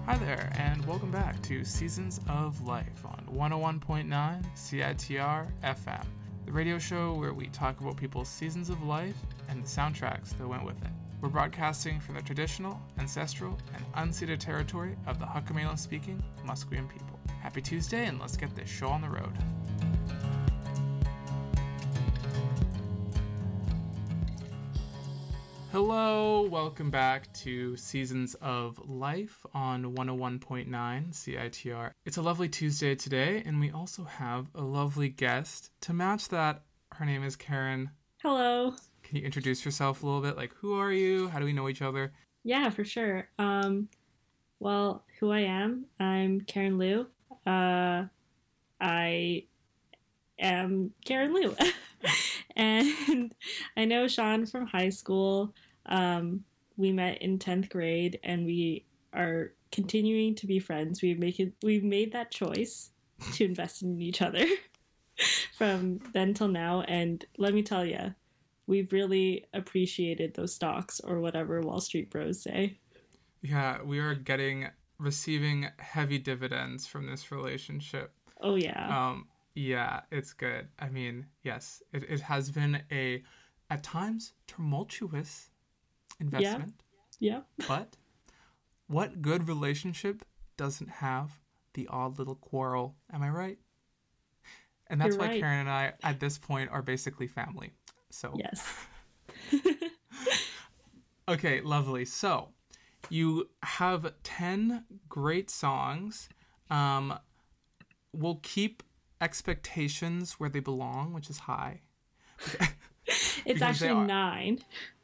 Hi there, and welcome back to Seasons of Life on 101.9 CITR FM, the radio show where we talk about people's seasons of life and the soundtracks that went with it. We're broadcasting from the traditional, ancestral, and unceded territory of the Hakamelan-speaking Musqueam people. Happy Tuesday, and let's get this show on the road. Hello, welcome back to Seasons of Life on 101.9 CITR. It's a lovely Tuesday today, and we also have a lovely guest. To match that, her name is Karen. Hello. Can you introduce yourself a little bit? Like, who are you? How do we know each other? Yeah, for sure. Well, who I am, I'm Karen Liu. I am Karen Liu. And I know Sean from high school. We met in 10th grade, and we are continuing to be friends. We've made that choice to invest in each other from then till now. And let me tell you, we've really appreciated those stocks, or whatever Wall Street bros say. Yeah, we are receiving heavy dividends from this relationship. Oh, yeah. Yeah, it's good. I mean, yes, it has been at times, tumultuous investment. Yeah. But what good relationship doesn't have the odd little quarrel? Am I right? And that's why Karen and I, at this point, are basically family. So yes. Okay, lovely. So you have 10 great songs. We'll keep expectations where they belong, which is high. It's actually 9.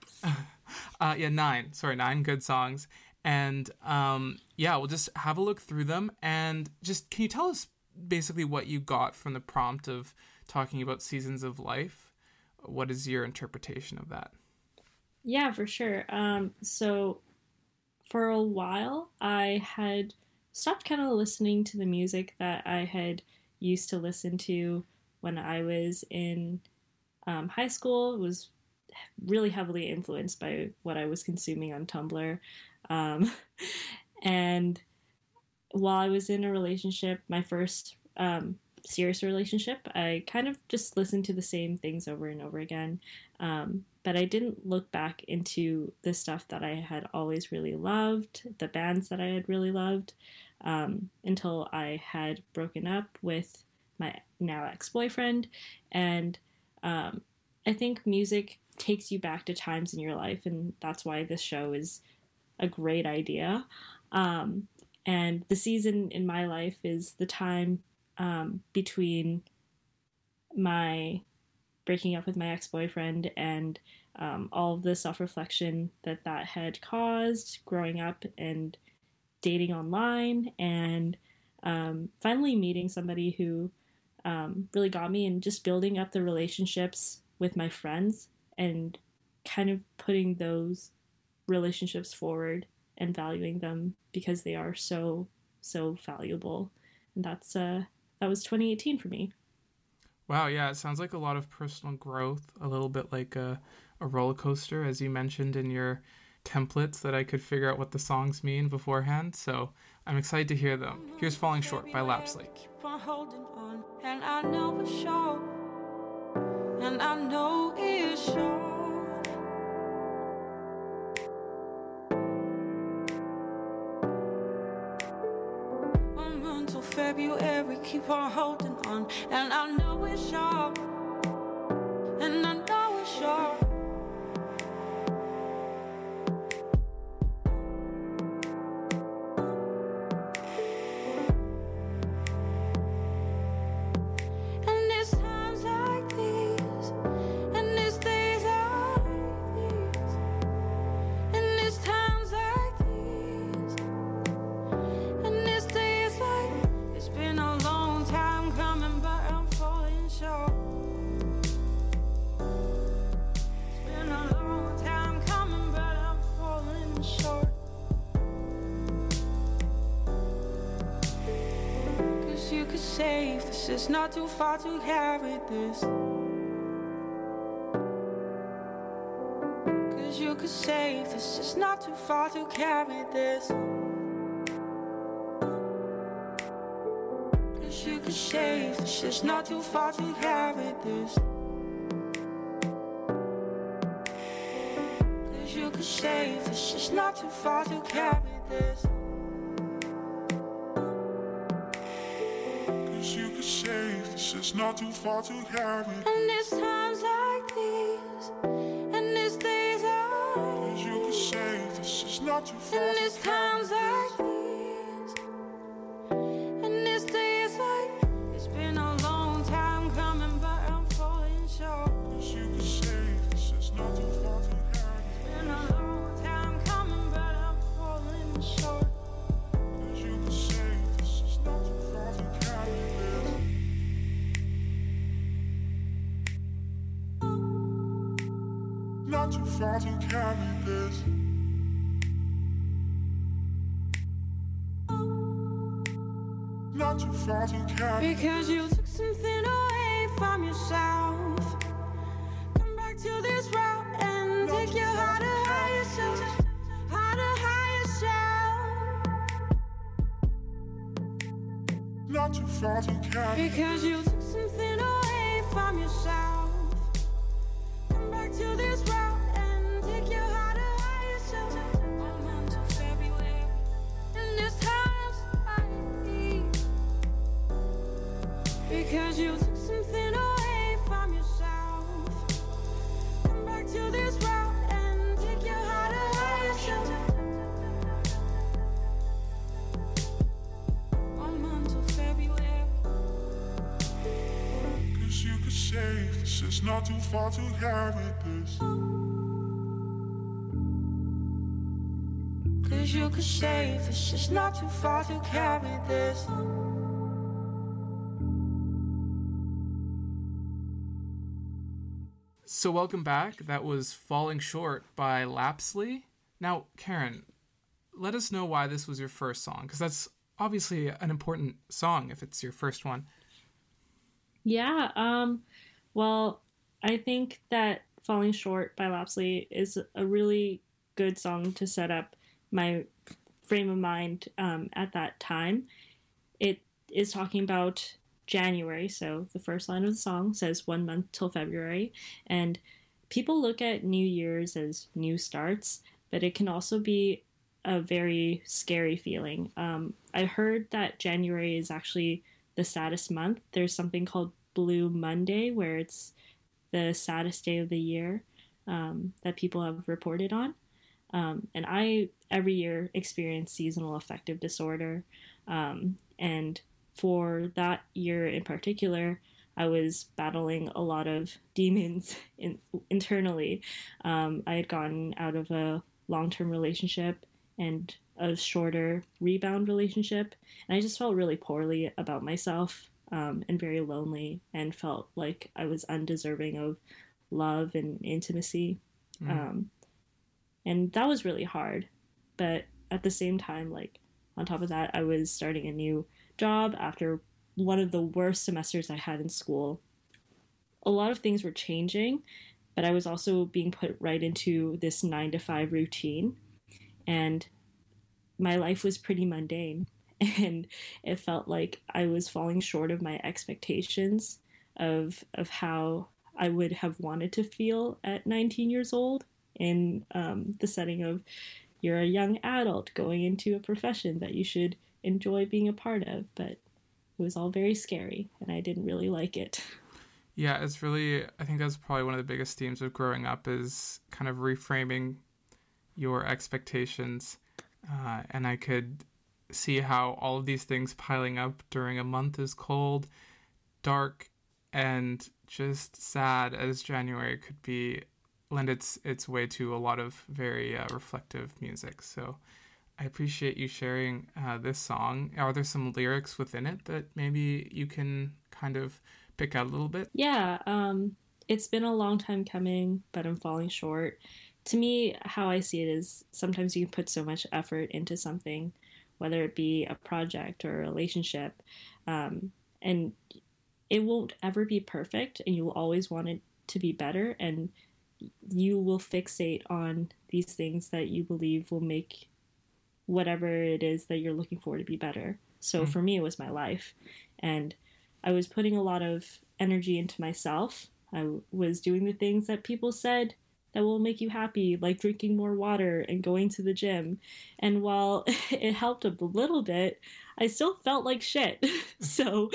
9. Sorry, 9 good songs. And we'll just have a look through them. And just, can you tell us basically what you got from the prompt of talking about Seasons of Life? What is your interpretation of that? Yeah, for sure. So for a while, I had stopped kind of listening to the music that I had used to listen to when I was in high school. It was really heavily influenced by what I was consuming on Tumblr. And while I was in a relationship, my first serious relationship, I kind of just listened to the same things over and over again. But I didn't look back into the stuff that I had always really loved, the bands that I had really loved, until I had broken up with my now ex-boyfriend. And I think music takes you back to times in your life, and that's why this show is a great idea. And the season in my life is the time between my breaking up with my ex-boyfriend and all of the self-reflection that had caused growing up and dating online, and finally meeting somebody who really got me, and just building up the relationships with my friends and kind of putting those relationships forward and valuing them because they are so, so valuable. And that was 2018 for me. Wow, yeah, it sounds like a lot of personal growth, a little bit like a roller coaster, as you mentioned in your templates, that I could figure out what the songs mean beforehand. So I'm excited to hear them. Here's Falling Short by Lapsley. Keep on holding on, and I know it's short, and I know it's short. Until February, keep on holding on, and I know it's short, and I know it's short. Safe, this is not too far to carry this. 'Cause you could save, this is not too far to carry this. 'Cause you could shave, it's just not too far to carry this. 'Cause you could shave, it's just not too far to carry this. 'Cause you could shave, it's just not too far to carry this. And it's times like these, and it's days like 'cause you could shave, it's just not too far. And it's times like these, and it's days like it's been a long time coming, but I'm falling short. 'Cause you could shave, it's just not too far to carry. It's been a long time coming, but I'm falling short. 'Cause you could shave, it's just not too far to carry this. Not too far to carry this. Not too far to carry. Because you took something away from yourself. Come back to this route and take your heart to higher self. Heart to higher self. Not too far to carry. Because you took something away from yourself. Come back to this route and take your heart to higher self. I'm until February, and this times like these. Because you took something away from yourself. Come back to this route and take your heart to higher self. I'm until February. 'Cause you could shave, it's just not too far to carry this. 'Cause you could shave, it's just not too far to carry this. So welcome back. That was Falling Short by Lapsley. Now, Karen, let us know why this was your first song, because that's obviously an important song if it's your first one. Yeah, well, I think that Falling Short by Lapsley is a really good song to set up my frame of mind at that time. It is talking about January, so the first line of the song says 1 month till February, and people look at New Year's as new starts, but it can also be a very scary feeling. I heard that January is actually the saddest month. There's something called Blue Monday, where it's the saddest day of the year that people have reported on. And I, every year, experience seasonal affective disorder. And for that year in particular, I was battling a lot of demons internally. I had gotten out of a long-term relationship and a shorter rebound relationship, and I just felt really poorly about myself, and very lonely, and felt like I was undeserving of love and intimacy. And that was really hard. But at the same time, like, on top of that, I was starting a new job after one of the worst semesters I had in school. A lot of things were changing, but I was also being put right into this 9-to-5 routine, and my life was pretty mundane, and it felt like I was falling short of my expectations of how I would have wanted to feel at 19 years old in the setting of you're a young adult going into a profession that you should enjoy being a part of, but it was all very scary, and I didn't really like it. Yeah, it's really, I think that's probably one of the biggest themes of growing up, is kind of reframing your expectations. And I could see how all of these things piling up during a month as cold, dark, and just sad as January could be, lend its way to a lot of very reflective music. So I appreciate you sharing this song. Are there some lyrics within it that maybe you can kind of pick out a little bit? Yeah, it's been a long time coming, but I'm falling short. To me, how I see it is sometimes you can put so much effort into something, whether it be a project or a relationship, and it won't ever be perfect, and you will always want it to be better, and you will fixate on these things that you believe will make whatever it is that you're looking for to be better. So for me, it was my life. And I was putting a lot of energy into myself. I was doing the things that people said that will make you happy, like drinking more water and going to the gym. And while it helped a little bit, I still felt like shit. So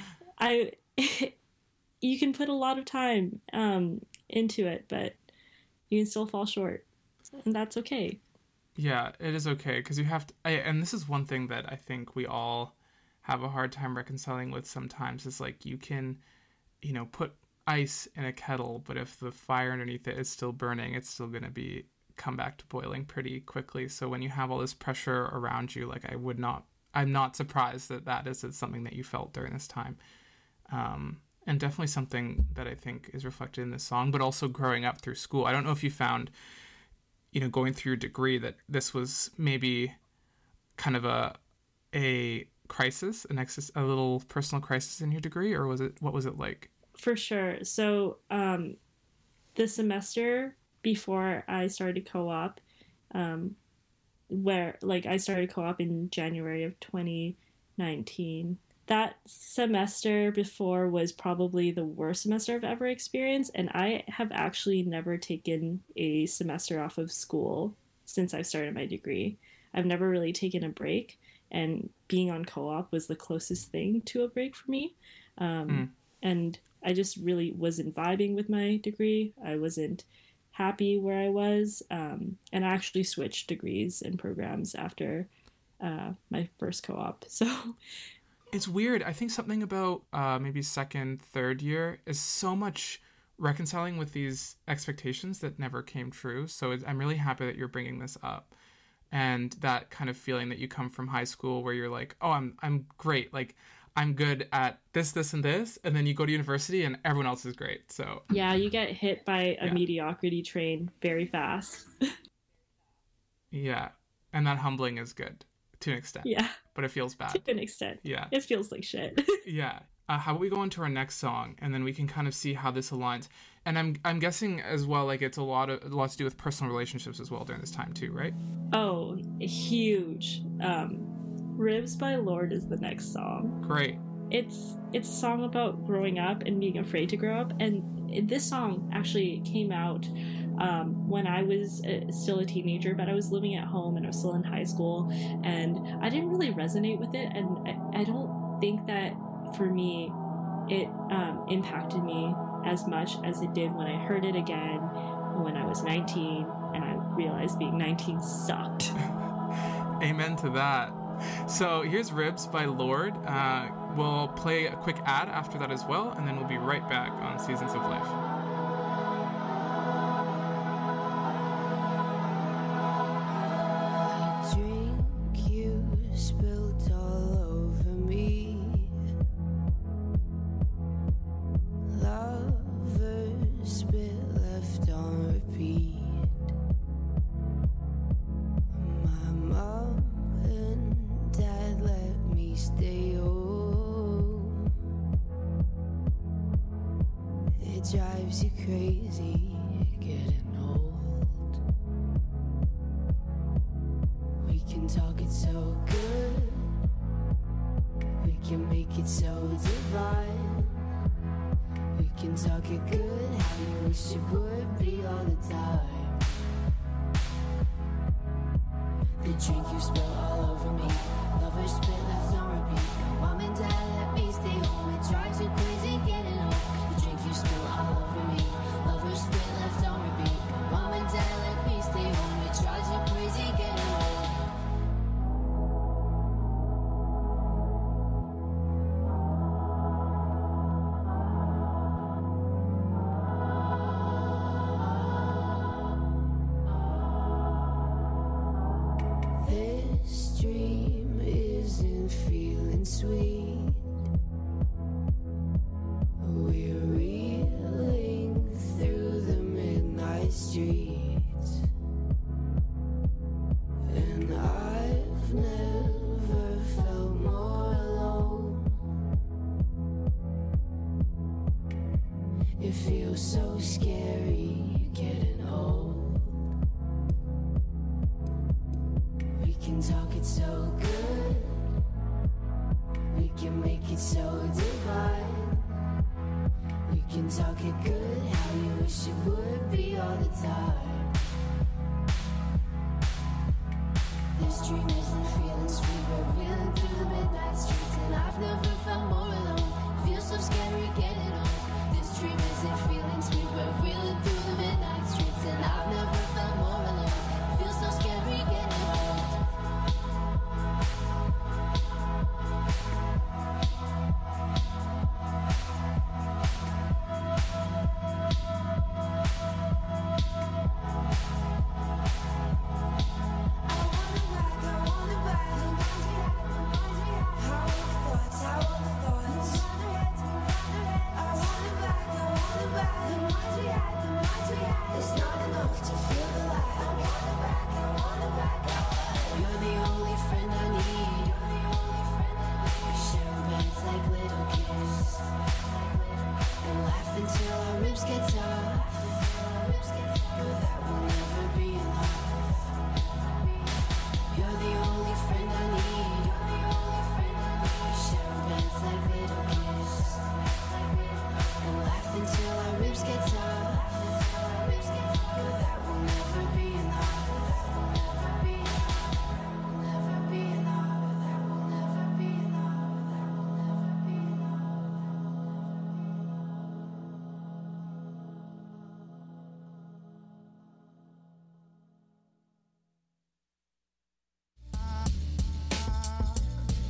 you can put a lot of time into it, but you can still fall short. And that's okay. Yeah, it is okay, because you have to, and this is one thing that I think we all have a hard time reconciling with sometimes, is like you can, put ice in a kettle, but if the fire underneath it is still burning, it's still going to come back to boiling pretty quickly. So when you have all this pressure around you, like I'm not surprised that is something that you felt during this time. And definitely something that I think is reflected in this song, but also growing up through school. I don't know if you found, going through your degree, that this was maybe kind of a crisis, a little personal crisis in your degree, or what was it like? For sure. So the semester before I started co-op, where I started co-op in January of 2019. That semester before was probably the worst semester I've ever experienced, and I have actually never taken a semester off of school since I've started my degree. I've never really taken a break, and being on co-op was the closest thing to a break for me. And I just really wasn't vibing with my degree. I wasn't happy where I was, and I actually switched degrees and programs after my first co-op. So it's weird. I think something about maybe second, third year is so much reconciling with these expectations that never came true. So I'm really happy that you're bringing this up, and that kind of feeling that you come from high school where you're like, oh, I'm great. Like, I'm good at this, and this. And then you go to university and everyone else is great. So yeah, you get hit by a mediocrity train very fast. Yeah. And that humbling is good to an extent. Yeah. But it feels bad. To an extent. Yeah. It feels like shit. Yeah. How about we go into our next song, and then we can kind of see how this aligns. And I'm guessing as well, like, it's a lot to do with personal relationships as well during this time too, right? Oh, huge. Ribs by Lorde is the next song. Great. It's a song about growing up and being afraid to grow up, and this song actually came out when I was still a teenager, but I was living at home and I was still in high school, and I didn't really resonate with it, and I don't think that for me it impacted me as much as it did when I heard it again when I was 19 and I realized being 19 sucked. Amen to that. So here's Ribs by Lorde. We'll play a quick ad after that as well, and then we'll be right back on Seasons of Life. Drives you crazy, getting old. We can talk it so good, we can make it so divine. We can talk it good, how you wish it would be all the time. The drink you spill all over me, lovers spit left on repeat. Mom and dad let me stay home, it drives you crazy getting old. You spill all over me, lovers spit left on repeat. Mom and dad let me stay home, it drives you crazy getting old. This dream isn't feeling sweet. We're reeling through the midnight streets, and I've never felt more alone. It feels so scary getting old. We can talk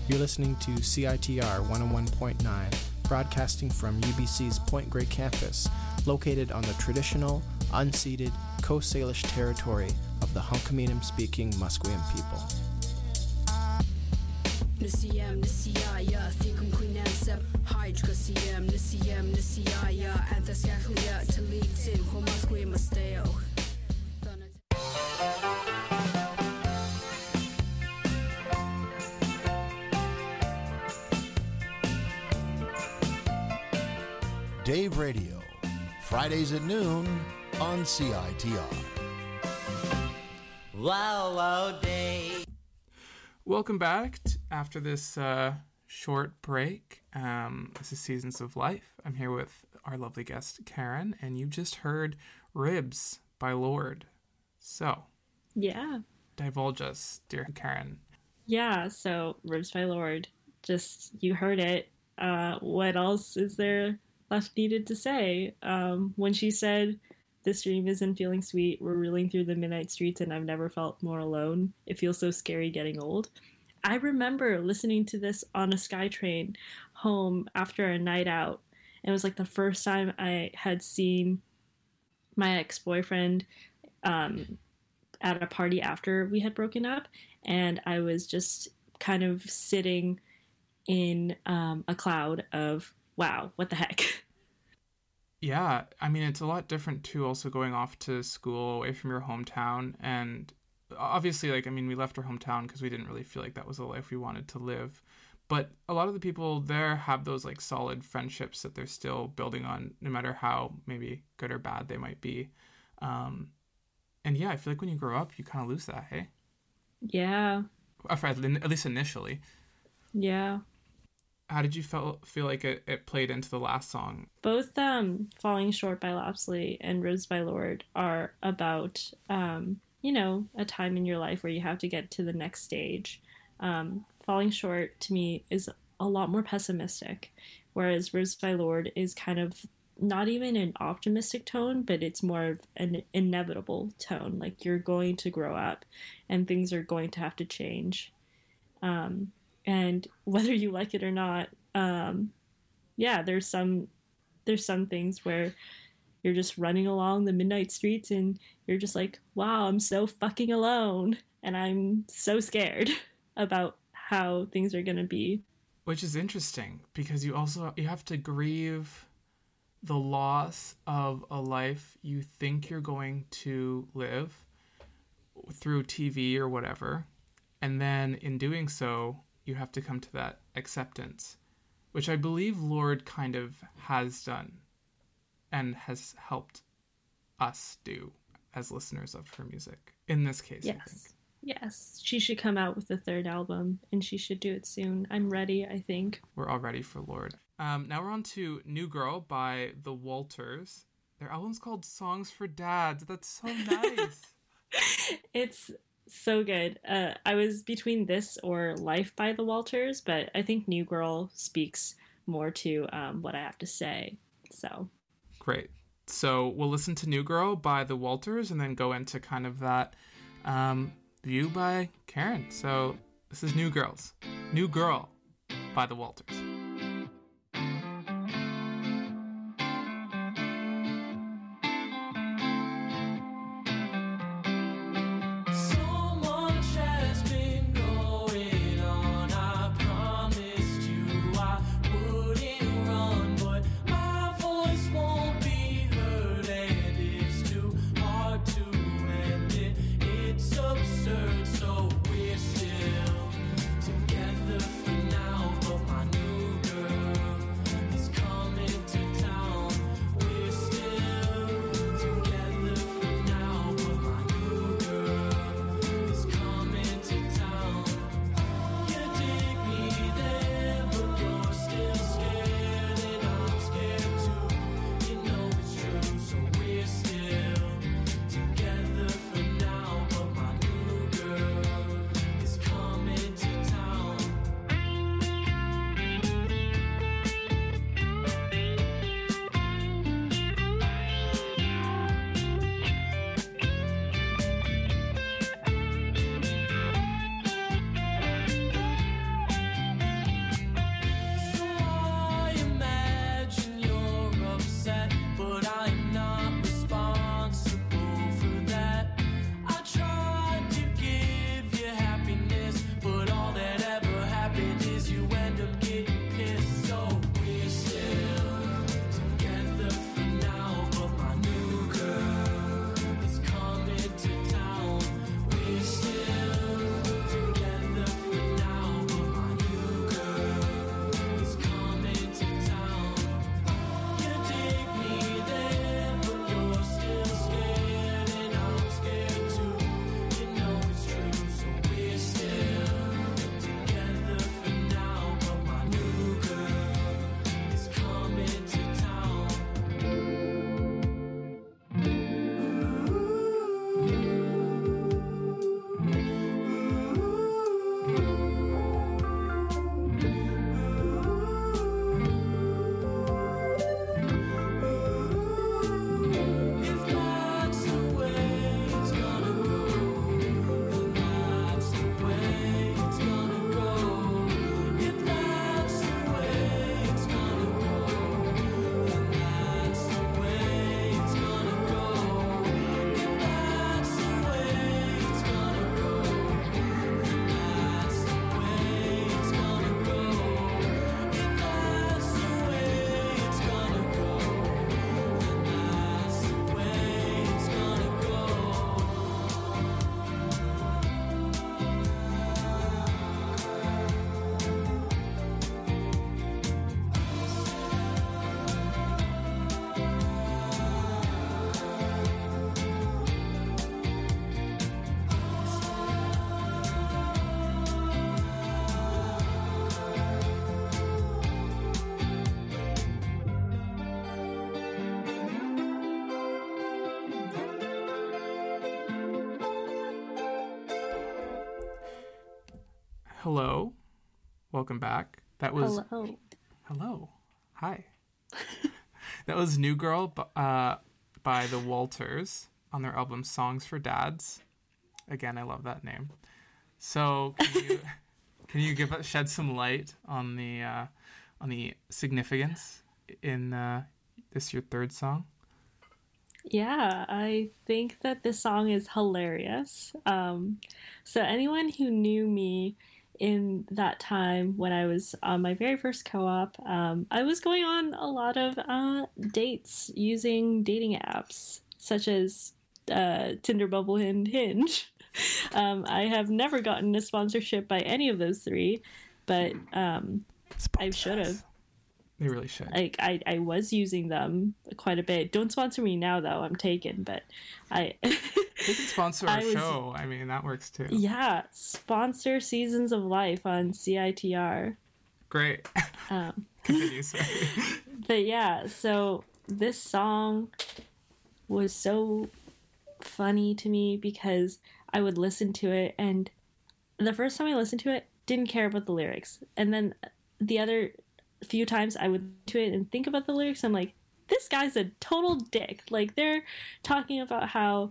You're listening to CITR 101.9, broadcasting from UBC's Point Grey campus, located on the traditional, unceded Coast Salish territory of the Hunkaminam-speaking Musqueam people. Dave Radio, Fridays at noon on CITR. Wow, wow, Dave. Welcome back after this short break. This is Seasons of Life. I'm here with our lovely guest, Karen, and you just heard Ribs by Lorde. So, yeah. Divulge us, dear Karen. Yeah, so Ribs by Lorde. Just, you heard it. What else is there left needed to say? When she said, "This dream isn't feeling sweet, we're reeling through the midnight streets and I've never felt more alone. It feels so scary getting old." I remember listening to this on a SkyTrain home after a night out. It was like the first time I had seen my ex-boyfriend at a party after we had broken up, and I was just kind of sitting in a cloud of, wow, what the heck? Yeah, I mean, it's a lot different too, also going off to school away from your hometown. And obviously, we left our hometown because we didn't really feel like that was the life we wanted to live. But a lot of the people there have those solid friendships that they're still building on, no matter how maybe good or bad they might be. And yeah, I feel like when you grow up, you kind of lose that, hey? Yeah. At least initially. Yeah. How did you feel like it played into the last song? Both Falling Short by Lapsley and Ribs by Lorde are about, a time in your life where you have to get to the next stage. Falling Short, to me, is a lot more pessimistic, whereas Ribs by Lorde is kind of not even an optimistic tone, but it's more of an inevitable tone. Like, you're going to grow up and things are going to have to change. And whether you like it or not, there's some things where you're just running along the midnight streets and you're just like, wow, I'm so fucking alone. And I'm so scared about how things are going to be. Which is interesting because you have to grieve the loss of a life you think you're going to live through TV or whatever. And then in doing so, you have to come to that acceptance, which I believe Lorde kind of has done and has helped us do as listeners of her music. In this case, yes. I think. Yes. She should come out with the third album, and she should do it soon. I'm ready, I think. We're all ready for Lorde. Now we're on to New Girl by The Walters. Their album's called Songs for Dads. That's so nice. It's so good. I was between this or Life by The Walters, but I think New Girl speaks more to what I have to say. So great. So we'll listen to New Girl by The Walters and then go into kind of that view by Karen. So this is New Girl by The Walters. So we're still together for now, but my new hello. Welcome back. That was... Hello. Hello. Hi. That was New Girl by the Walters on their album Songs for Dads. Again, I love that name. So can you shed some light on the significance in this your third song? Yeah, I think that this song is hilarious. So anyone who knew me in that time when I was on my very first co-op, I was going on a lot of dates using dating apps such as Tinder, Bumble, and Hinge. I have never gotten a sponsorship by any of those three, but I should have. They really should. I was using them quite a bit. Don't sponsor me now, though. I'm taken, but I... They can sponsor our show. I mean, that works, too. Yeah, sponsor Seasons of Life on CITR. Great. Continue, sorry. But yeah, so this song was so funny to me because I would listen to it, and the first time I listened to it, didn't care about the lyrics. And then the other few times I would listen to it and think about the lyrics, I'm like, this guy's a total dick. Like, they're talking about how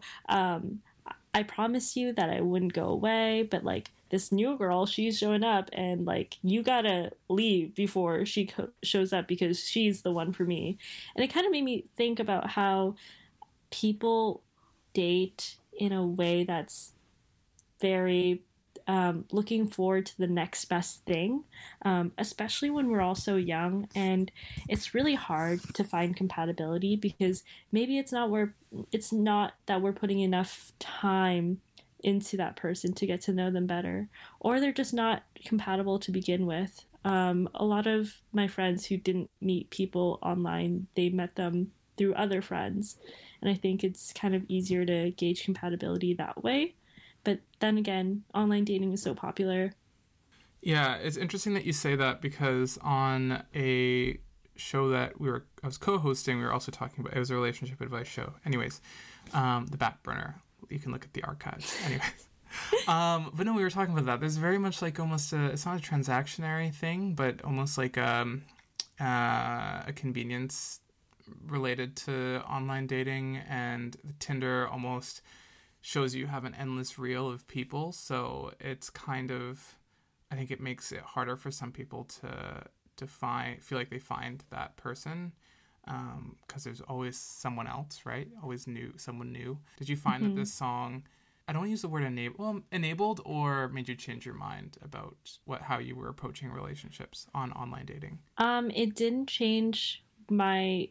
I promised you that I wouldn't go away, but like this new girl, she's showing up, and like you gotta leave before she shows up because she's the one for me. And it kind of made me think about how people date in a way that's very looking forward to the next best thing, especially when we're all so young, and it's really hard to find compatibility because maybe it's not that we're putting enough time into that person to get to know them better, or they're just not compatible to begin with. A lot of my friends who didn't meet people online, they met them through other friends, and I think it's kind of easier to gauge compatibility that way. But then again, online dating is so popular. Yeah, it's interesting that you say that because on a show that I was co-hosting, we were also talking about, it was a relationship advice show. Anyways, The Back Burner. You can look at the archives. Anyways. But no, we were talking about that. There's very much like almost it's not a transactionary thing, but almost like a convenience related to online dating, and Tinder almost shows you have an endless reel of people, so it's kind of, I think it makes it harder for some people to feel like they find that person, because there's always someone else, right? Always someone new. Did you find that this song, I don't want to use the word enabled, or made you change your mind about how you were approaching relationships on online dating? It didn't change my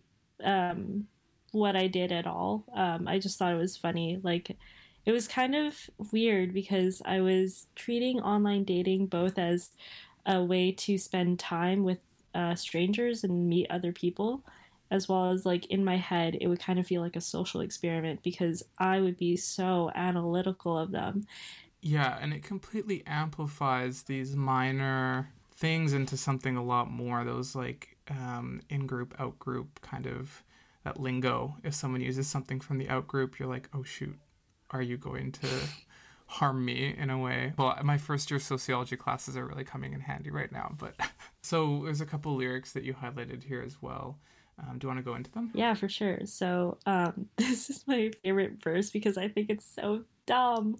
what I did at all. I just thought it was funny. Like, it was kind of weird because I was treating online dating both as a way to spend time with strangers and meet other people, as well as like in my head, it would kind of feel like a social experiment because I would be so analytical of them. Yeah, and it completely amplifies these minor things into something a lot more. Those like in-group, out-group kind of that lingo. If someone uses something from the out-group, you're like, oh shoot, are you going to harm me in a way? Well, my first year sociology classes are really coming in handy right now. But so there's a couple lyrics that you highlighted here as well. Do you want to go into them? Yeah, for sure. So this is my favorite verse because I think it's so dumb.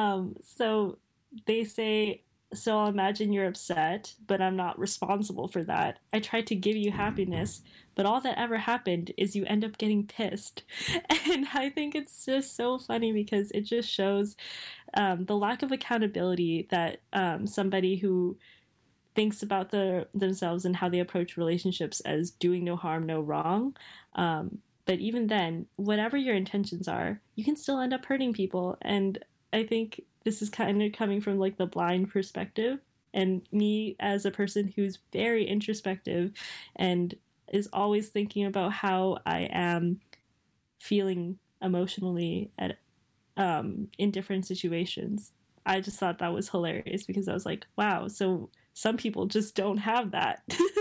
So they say, so I'll imagine you're upset, but I'm not responsible for that. I tried to give you happiness, but all that ever happened is you end up getting pissed. And I think it's just so funny because it just shows the lack of accountability that somebody who thinks about themselves and how they approach relationships as doing no harm, no wrong. But even then, whatever your intentions are, you can still end up hurting people. And I think this is kind of coming from like the blind perspective, and me as a person who's very introspective and is always thinking about how I am feeling emotionally at in different situations. I just thought that was hilarious because I was like, wow, so some people just don't have that.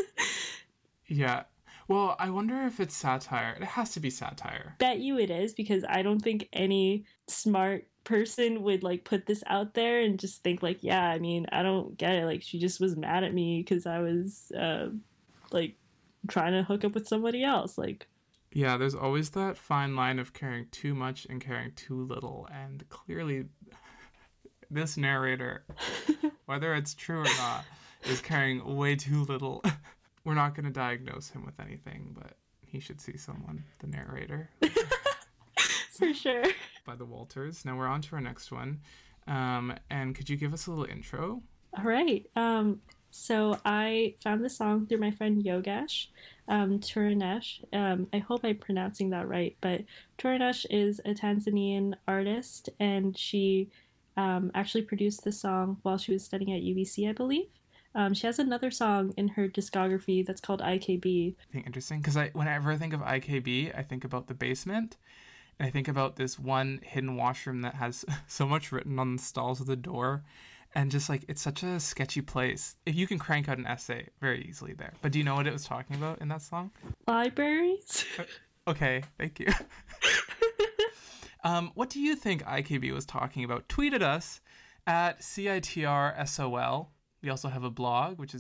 Yeah. Well, I wonder if it's satire. It has to be satire. Bet you it is, because I don't think any smart person would like put this out there and just think like, yeah, I mean, I don't get it. Like, she just was mad at me because I was like trying to hook up with somebody else. Like, yeah, there's always that fine line of caring too much and caring too little, and clearly this narrator, whether it's true or not, is caring way too little. We're not going to diagnose him with anything, but he should see someone, the narrator. For sure. By the Walters. Now we're on to our next one. And could you give us a little intro? All right. So I found the song through my friend Yogesh Turanesh. I hope I'm pronouncing that right, but Turanesh is a Tanzanian artist, and she actually produced the song while she was studying at UBC, I believe. She has another song in her discography that's called IKB. I think interesting, because whenever I think of IKB, I think about the basement, and I think about this one hidden washroom that has so much written on the stalls of the door, and just like, it's such a sketchy place. If you can crank out an essay very easily there. But do you know what it was talking about in that song? Libraries? Okay, thank you. What do you think IKB was talking about? Tweet at us at CITRSOL. We also have a blog, which is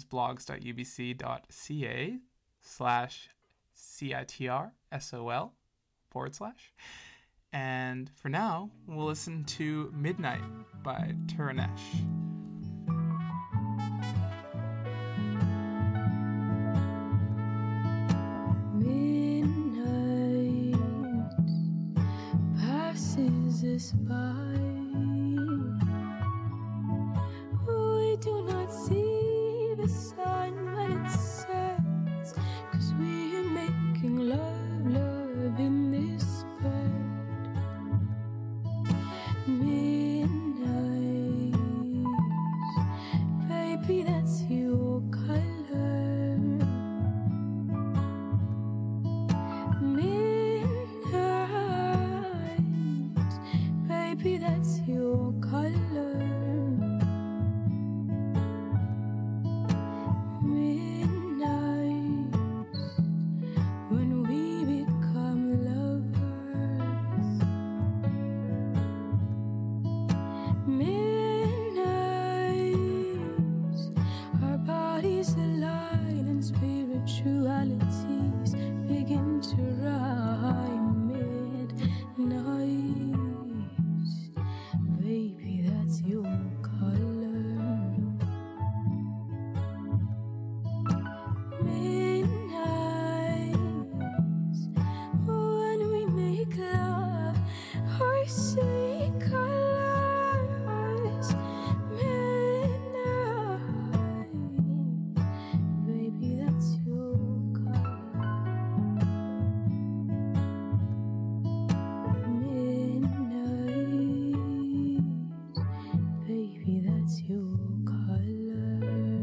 blogs.ubc.ca/CITRSOL/. And for now, we'll listen to Midnight by Turanesh. Midnight passes us by. We do not see the sun when it sets, 'cause we are making love, love in this bed. Midnight, baby, that's your color. Midnight, baby, that's your color. Midnight, when we become lovers. Midnight, our bodies align and spiritualities begin to rhyme. Midnight, baby, that's your color. Midnight, when we make love, I see colors. Midnight, baby, that's your color. Midnight, baby, that's your color.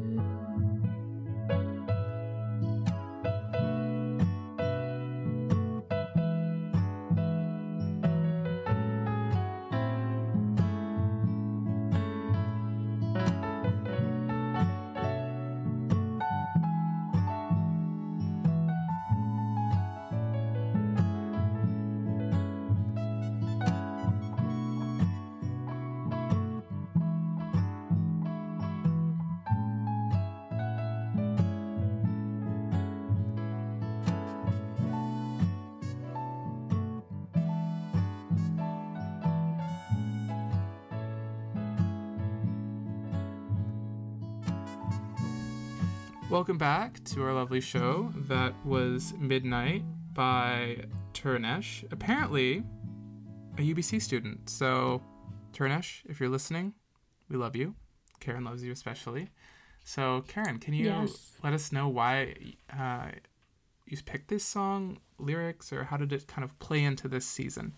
Welcome back to our lovely show. That was Midnight by Turanesh, apparently a UBC student. So, Turanesh, if you're listening, we love you. Karen loves you especially. So, Karen, can you let us know why you picked this song, lyrics, or how did it kind of play into this season?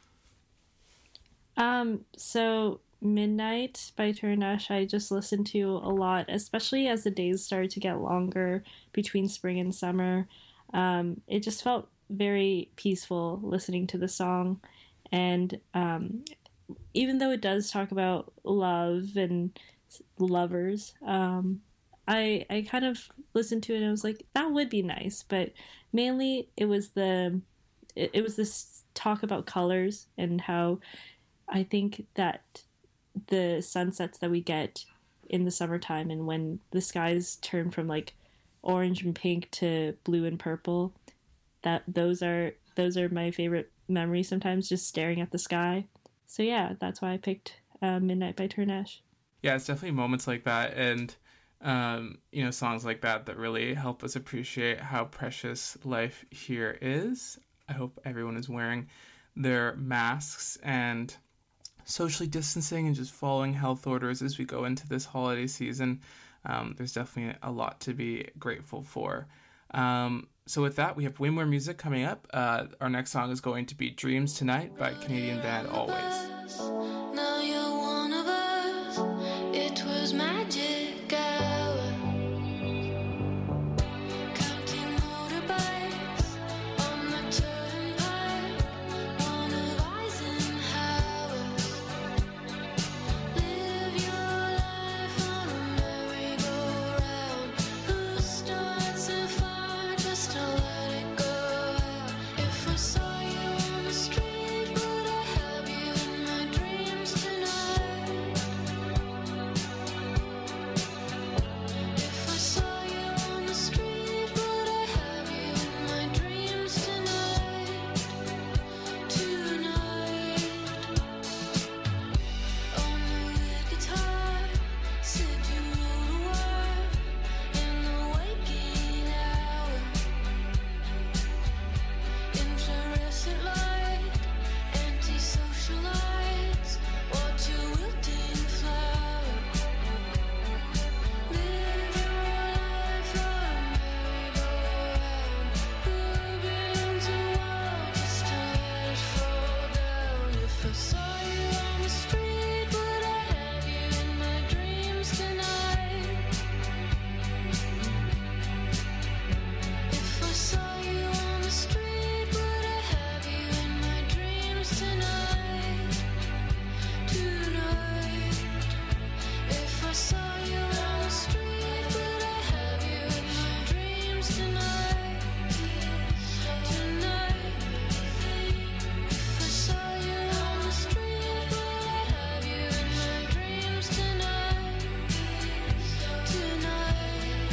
So Midnight by Turanesh, I just listened to a lot, especially as the days started to get longer between spring and summer. It just felt very peaceful listening to the song. And even though it does talk about love and lovers, I kind of listened to it and I was like, that would be nice. But mainly it was this talk about colors and how I think that the sunsets that we get in the summertime, and when the skies turn from like orange and pink to blue and purple, that those are my favorite memories sometimes, just staring at the sky. So yeah, that's why I picked Midnight by Turnesh. Yeah, it's definitely moments like that and songs like that that really help us appreciate how precious life here is. I hope everyone is wearing their masks and socially distancing and just following health orders as we go into this holiday season. There's definitely a lot to be grateful for. So with that, we have way more music coming up. Our next song is going to be Dreams Tonight by Canadian band Always. Now you're one of us. It was magic hour. Counting motorbikes on the turnpike. One of Eisenhower's. Live your life on a merry-go-round. Who starts a fire just to let it go out? If I saw you on the street, would I have you in my dreams tonight? If I saw you on the street, would I have you in my dreams tonight? Tonight. On the lead guitar, said you wrote a word in the waking hour. Inflorescent light, antisocial lights, water wilting flower. Live your life on a merry-go-round. Ruby to wall just to let it fall down. If I saw you on the street, would I have you in my dreams tonight? If I saw you on the street, would I have you in my dreams tonight? Tonight. If I saw you on the street, would I have you in my dreams tonight? Tonight. If I saw you on the street, would I have you in my dreams tonight? Tonight.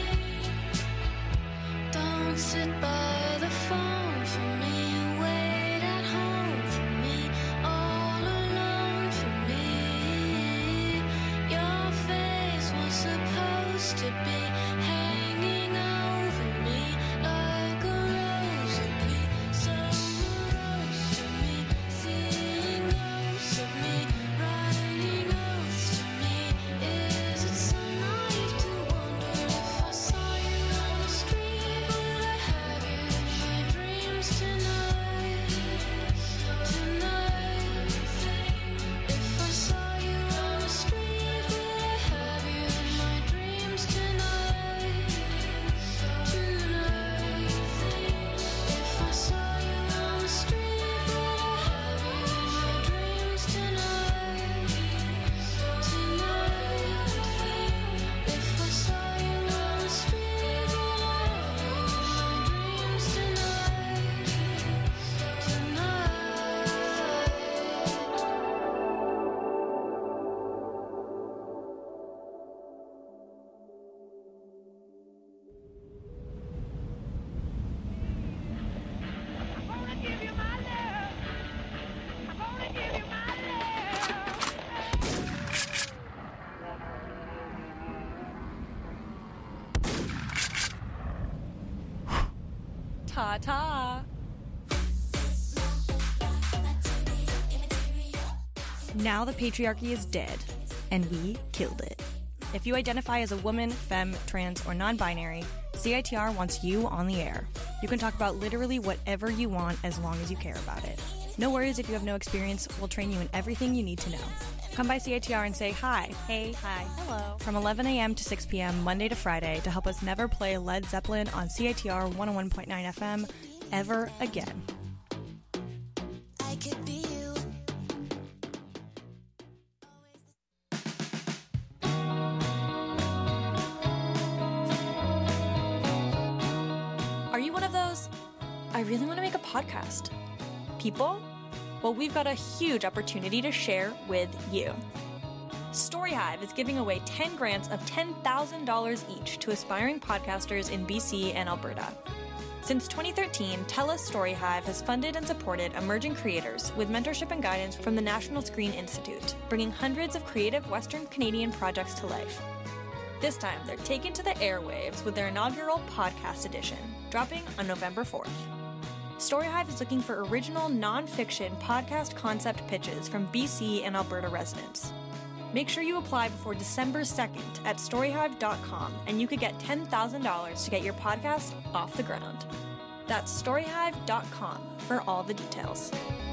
Don't sit by the phone for me, wait at home for me, all alone for me. Your face was supposed to be hanging over me like a rosary, so morose to me, seeing ghosts of me, writing oaths to me. Is it so naive to wonder if I saw you on the street, would I have you in my dreams tonight? Tonight. If I saw you on the street, would I have you in my dreams tonight? Tonight. If I saw you on the street, would I have you in my dreams tonight? Tonight. If I saw you on the street, would I have you in my dreams tonight? Tonight. Ta-ta. Now the patriarchy is dead, and we killed it. If you identify as a woman, femme, trans, or non-binary, CITR wants you on the air. You can talk about literally whatever you want as long as you care about it. No worries if you have no experience, we'll train you in everything you need to know. Come by CITR and say hi. Hey, hi, hello. From 11 a.m. to 6 p.m. Monday to Friday to help us never play Led Zeppelin on CITR 101.9 FM ever again. I could be you. Are you one of those, I really want to make a podcast people? Well, we've got a huge opportunity to share with you. Storyhive is giving away 10 grants of $10,000 each to aspiring podcasters in BC and Alberta. Since 2013, TELUS Storyhive has funded and supported emerging creators with mentorship and guidance from the National Screen Institute, bringing hundreds of creative Western Canadian projects to life. This time, they're taken to the airwaves with their inaugural podcast edition, dropping on November 4th. Storyhive is looking for original, non-fiction podcast concept pitches from BC and Alberta residents. Make sure you apply before December 2nd at storyhive.com and you could get $10,000 to get your podcast off the ground. That's storyhive.com for all the details.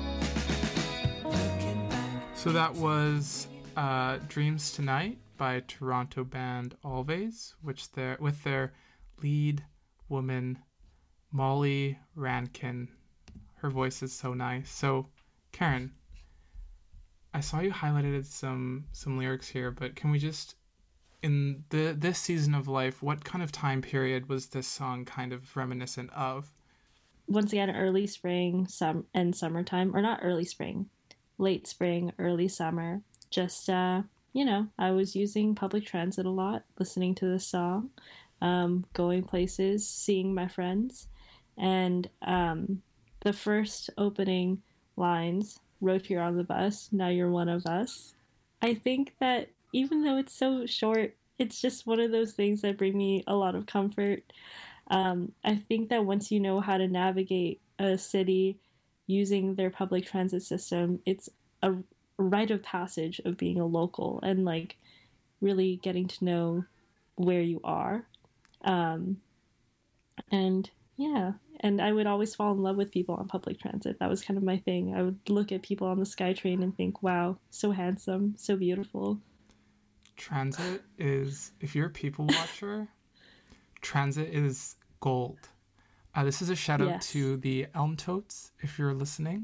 So that was Dreams Tonight by Toronto band Always, with their lead woman, Molly Rankin. Her voice is so nice. So, Karen, I saw you highlighted some lyrics here, but can we just, in this season of life, what kind of time period was this song kind of reminiscent of? Once again, early spring, and summertime, or not early spring, late spring, early summer. Just, I was using public transit a lot, listening to this song, going places, seeing my friends. And the first opening lines, wrote here on the bus, now you're one of us. I think that even though it's so short, it's just one of those things that bring me a lot of comfort. I think that once you know how to navigate a city using their public transit system, it's a rite of passage of being a local and like really getting to know where you are. And I would always fall in love with people on public transit. That was kind of my thing. I would look at people on the SkyTrain and think, wow, so handsome, so beautiful. Transit is, if you're a people watcher, transit is gold. This is a shout out to the Elm Totes, if you're listening.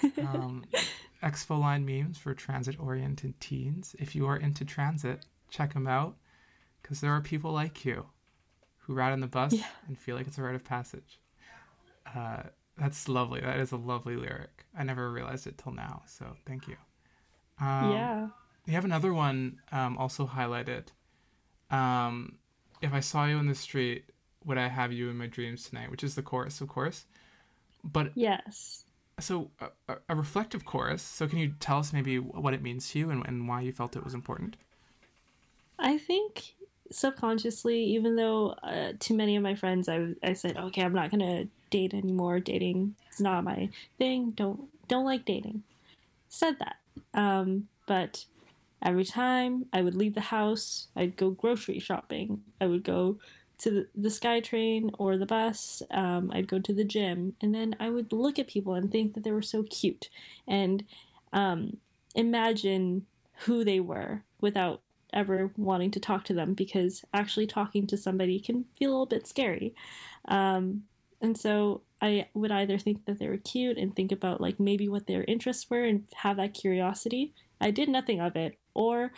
Expo Line memes for transit-oriented teens. If you are into transit, check them out, because there are people like you who ride on the bus and feel like it's a rite of passage. That's lovely. That is a lovely lyric. I never realized it till now, so thank you. You have another one also highlighted. If I saw you in the street, would I have you in my dreams tonight? Which is the chorus, of course. But yes. So a reflective chorus. So can you tell us maybe what it means to you and why you felt it was important? I think subconsciously, even though to many of my friends I said, okay, I'm not gonna date anymore, dating is not my thing, don't like dating, said that, but every time I would leave the house, I'd go grocery shopping, I would go to the SkyTrain or the bus, I'd go to the gym, and then I would look at people and think that they were so cute and imagine who they were without ever wanting to talk to them, because actually talking to somebody can feel a little bit scary. And so I would either think that they were cute and think about like maybe what their interests were and have that curiosity. I did nothing of it. Or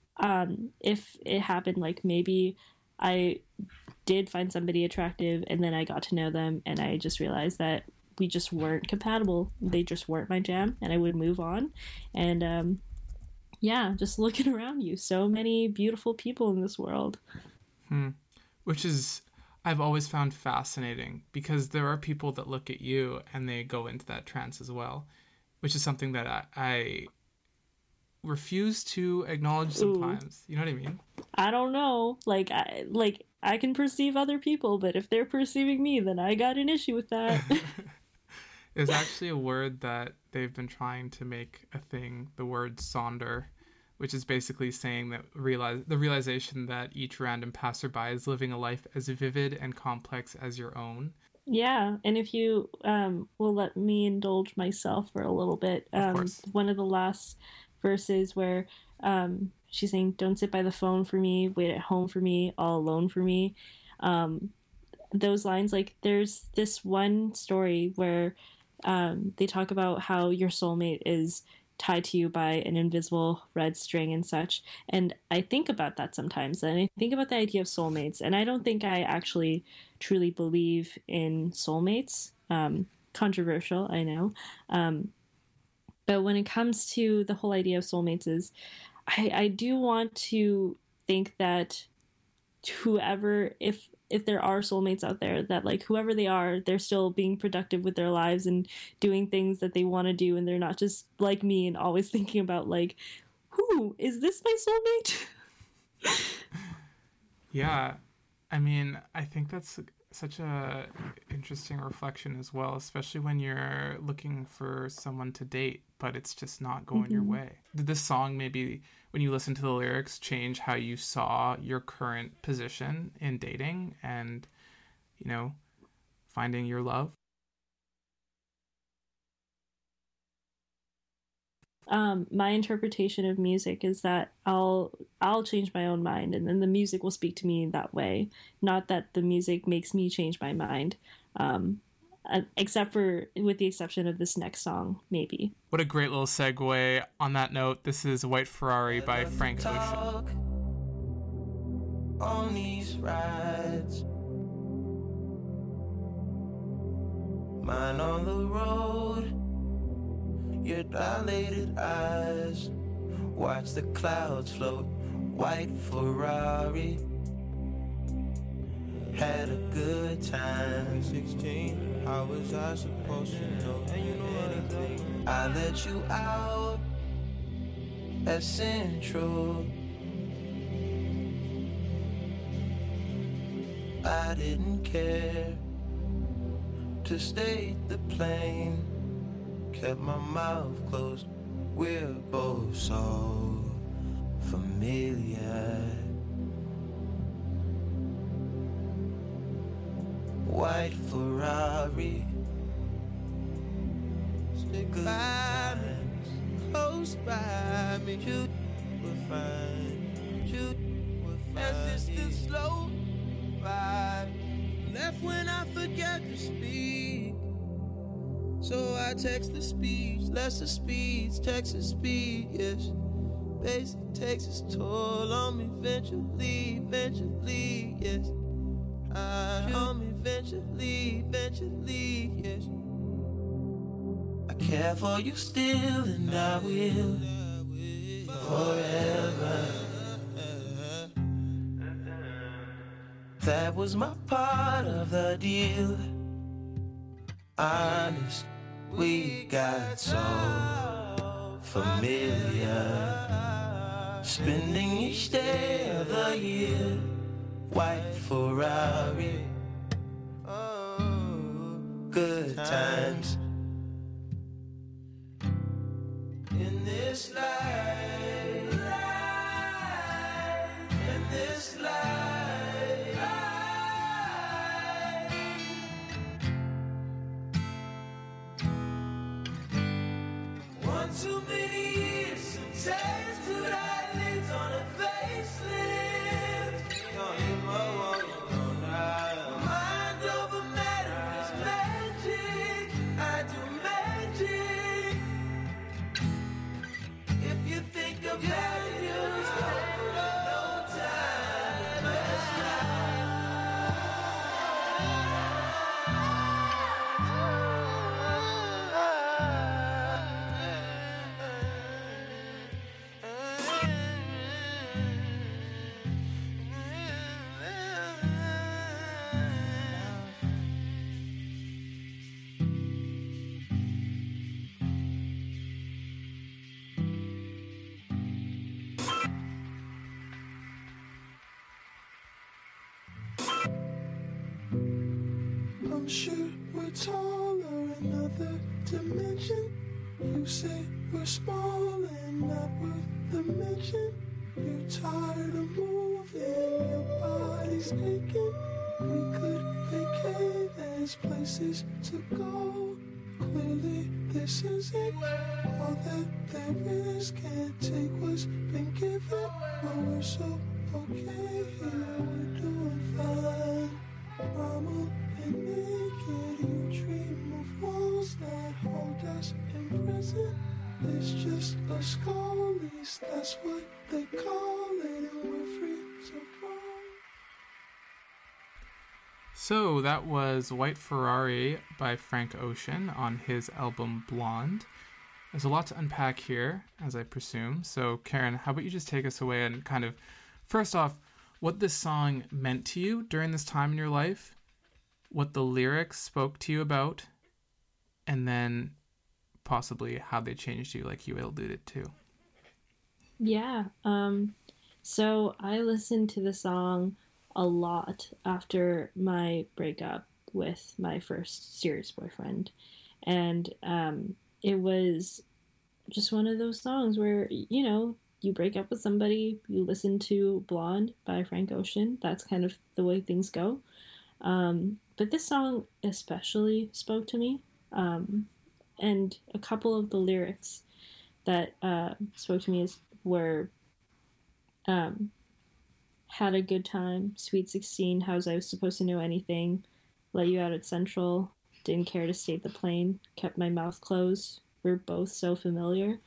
if it happened, like maybe I did find somebody attractive and then I got to know them and I just realized that we just weren't compatible. They just weren't my jam, and I would move on. And just looking around you, so many beautiful people in this world. Which is, I've always found fascinating, because there are people that look at you and they go into that trance as well, which is something that I refuse to acknowledge sometimes. You know what I mean? I don't know. I can perceive other people, but if they're perceiving me, then I got an issue with that. There's actually a word that they've been trying to make a thing, the word sonder, which is basically saying that the realization that each random passerby is living a life as vivid and complex as your own. Yeah, and if you will let me indulge myself for a little bit, one of the last verses where she's saying, don't sit by the phone for me, wait at home for me, all alone for me. Those lines, like there's this one story where they talk about how your soulmate is tied to you by an invisible red string and such. And I think about that sometimes. And I think about the idea of soulmates. And I don't think I actually truly believe in soulmates. Controversial, I know. But when it comes to the whole idea of soulmates is, I do want to think that whoever, if there are soulmates out there, that like whoever they are, they're still being productive with their lives and doing things that they want to do, and they're not just like me and always thinking about like, who is this my soulmate? Yeah, I mean, I think that's such a interesting reflection as well, especially when you're looking for someone to date, but it's just not going your way. Did this song, maybe when you listen to the lyrics, change how you saw your current position in dating and, you know, finding your love? My interpretation of music is that I'll change my own mind, and then the music will speak to me in that way. Not that the music makes me change my mind, except for with the exception of this next song, maybe. What a great little segue. On that note, this is White Ferrari by Frank Ocean. On these rides, mine on the road. Your dilated eyes, watch the clouds float. White Ferrari, had a good time. 16, how was I supposed to know anything? I let you out at Central. I didn't care to stay the plane. Kept my mouth closed, we're both so familiar. White Ferrari, stick by me, close by me. You will find, you will find. As this the slow ride, left when I forget to speak. So I text the speech, lesser speeds, Texas speed, yes. Basic takes its toll on me eventually, yes. On me eventually, yes. I care for you still and I will forever. That was my part of the deal. Honest, we got so familiar. Spending each day of the year, White Ferrari, oh, good times. In this life, in this life. Too many years, some tags to that leads on a facelift. Mind over matter is magic. I do magic. If you think about it, you'll spend no time. I'm sure we're taller in other dimension. You say we're small and not worth the mention. You're tired of moving, your body's aching. We could vacate, there's places to go. Clearly this isn't all that there is. Can't take what's been given, but we're so okay here, we're doing fine. Mama and naked, you dream of walls that hold us in prison. It's just a skull, at least that's what they call it, and we're free to roam. So that was White Ferrari by Frank Ocean on his album Blonde. There's a lot to unpack here, as I presume. So, Karen, how about you just take us away and kind of, first off, what this song meant to you during this time in your life, what the lyrics spoke to you about, and then possibly how they changed you, like you alluded to. Yeah. So I listened to the song a lot after my breakup with my first serious boyfriend. And it was just one of those songs where, you know, you break up with somebody, you listen to Blonde by Frank Ocean. That's kind of the way things go. But this song especially spoke to me. And a couple of the lyrics that spoke to me were had a good time, sweet 16, how's I supposed to know anything, let you out at Central, didn't care to stay at the plane, kept my mouth closed, we're both so familiar.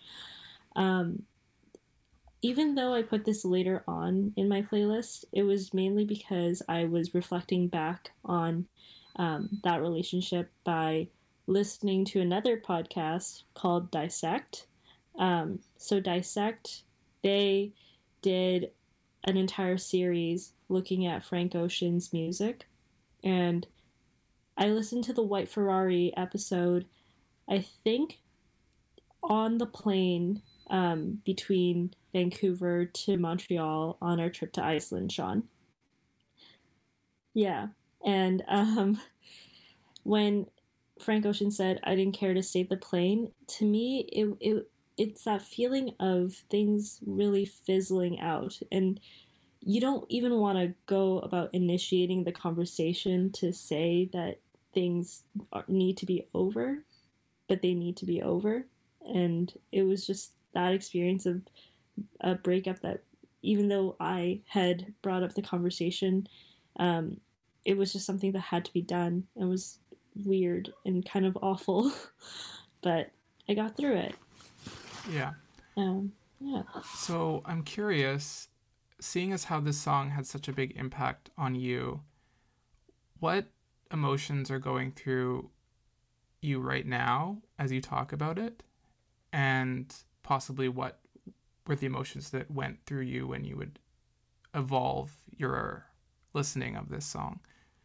Even though I put this later on in my playlist, it was mainly because I was reflecting back on that relationship by listening to another podcast called Dissect. So Dissect, they did an entire series looking at Frank Ocean's music, and I listened to the White Ferrari episode, I think, on the plane between Vancouver to Montreal on our trip to Iceland, Sean. Yeah, and when Frank Ocean said, I didn't care to stay at the plane, to me, it's that feeling of things really fizzling out. And you don't even want to go about initiating the conversation to say that things need to be over, but they need to be over. And it was just that experience of a breakup that, even though I had brought up the conversation, it was just something that had to be done. It was weird and kind of awful, but I got through it. Yeah. Yeah. So I'm curious, seeing as how this song had such a big impact on you, what emotions are going through you right now as you talk about it? And possibly what were the emotions that went through you when you would evolve your listening of this song?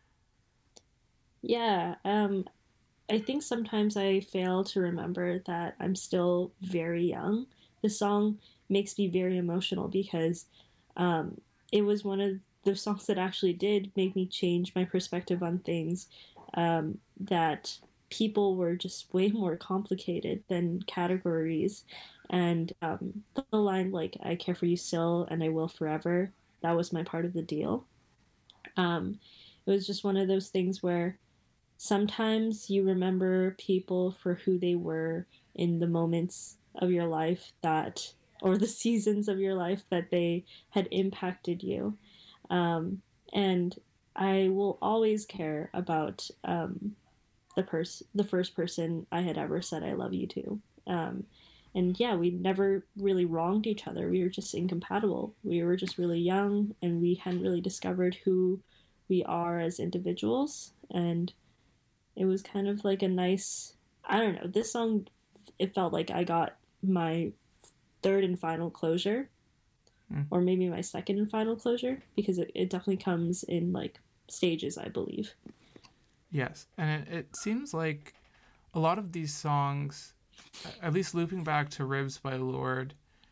Yeah, I think sometimes I fail to remember that I'm still very young. The song makes me very emotional because it was one of the songs that actually did make me change my perspective on things, that people were just way more complicated than categories. And the line, like, I care for you still and I will forever, that was my part of the deal. It was just one of those things where sometimes you remember people for who they were in the moments of your life that, or the seasons of your life that they had impacted you. And I will always care about the first person I had ever said I love you to. And yeah, we never really wronged each other. We were just incompatible. We were just really young and we hadn't really discovered who we are as individuals. And it was kind of like a nice, I don't know, this song, it felt like I got my third and final closure, or maybe my second and final closure, because it definitely comes in like stages, I believe. Yes, and it seems like a lot of these songs, at least looping back to Ribs by Lorde,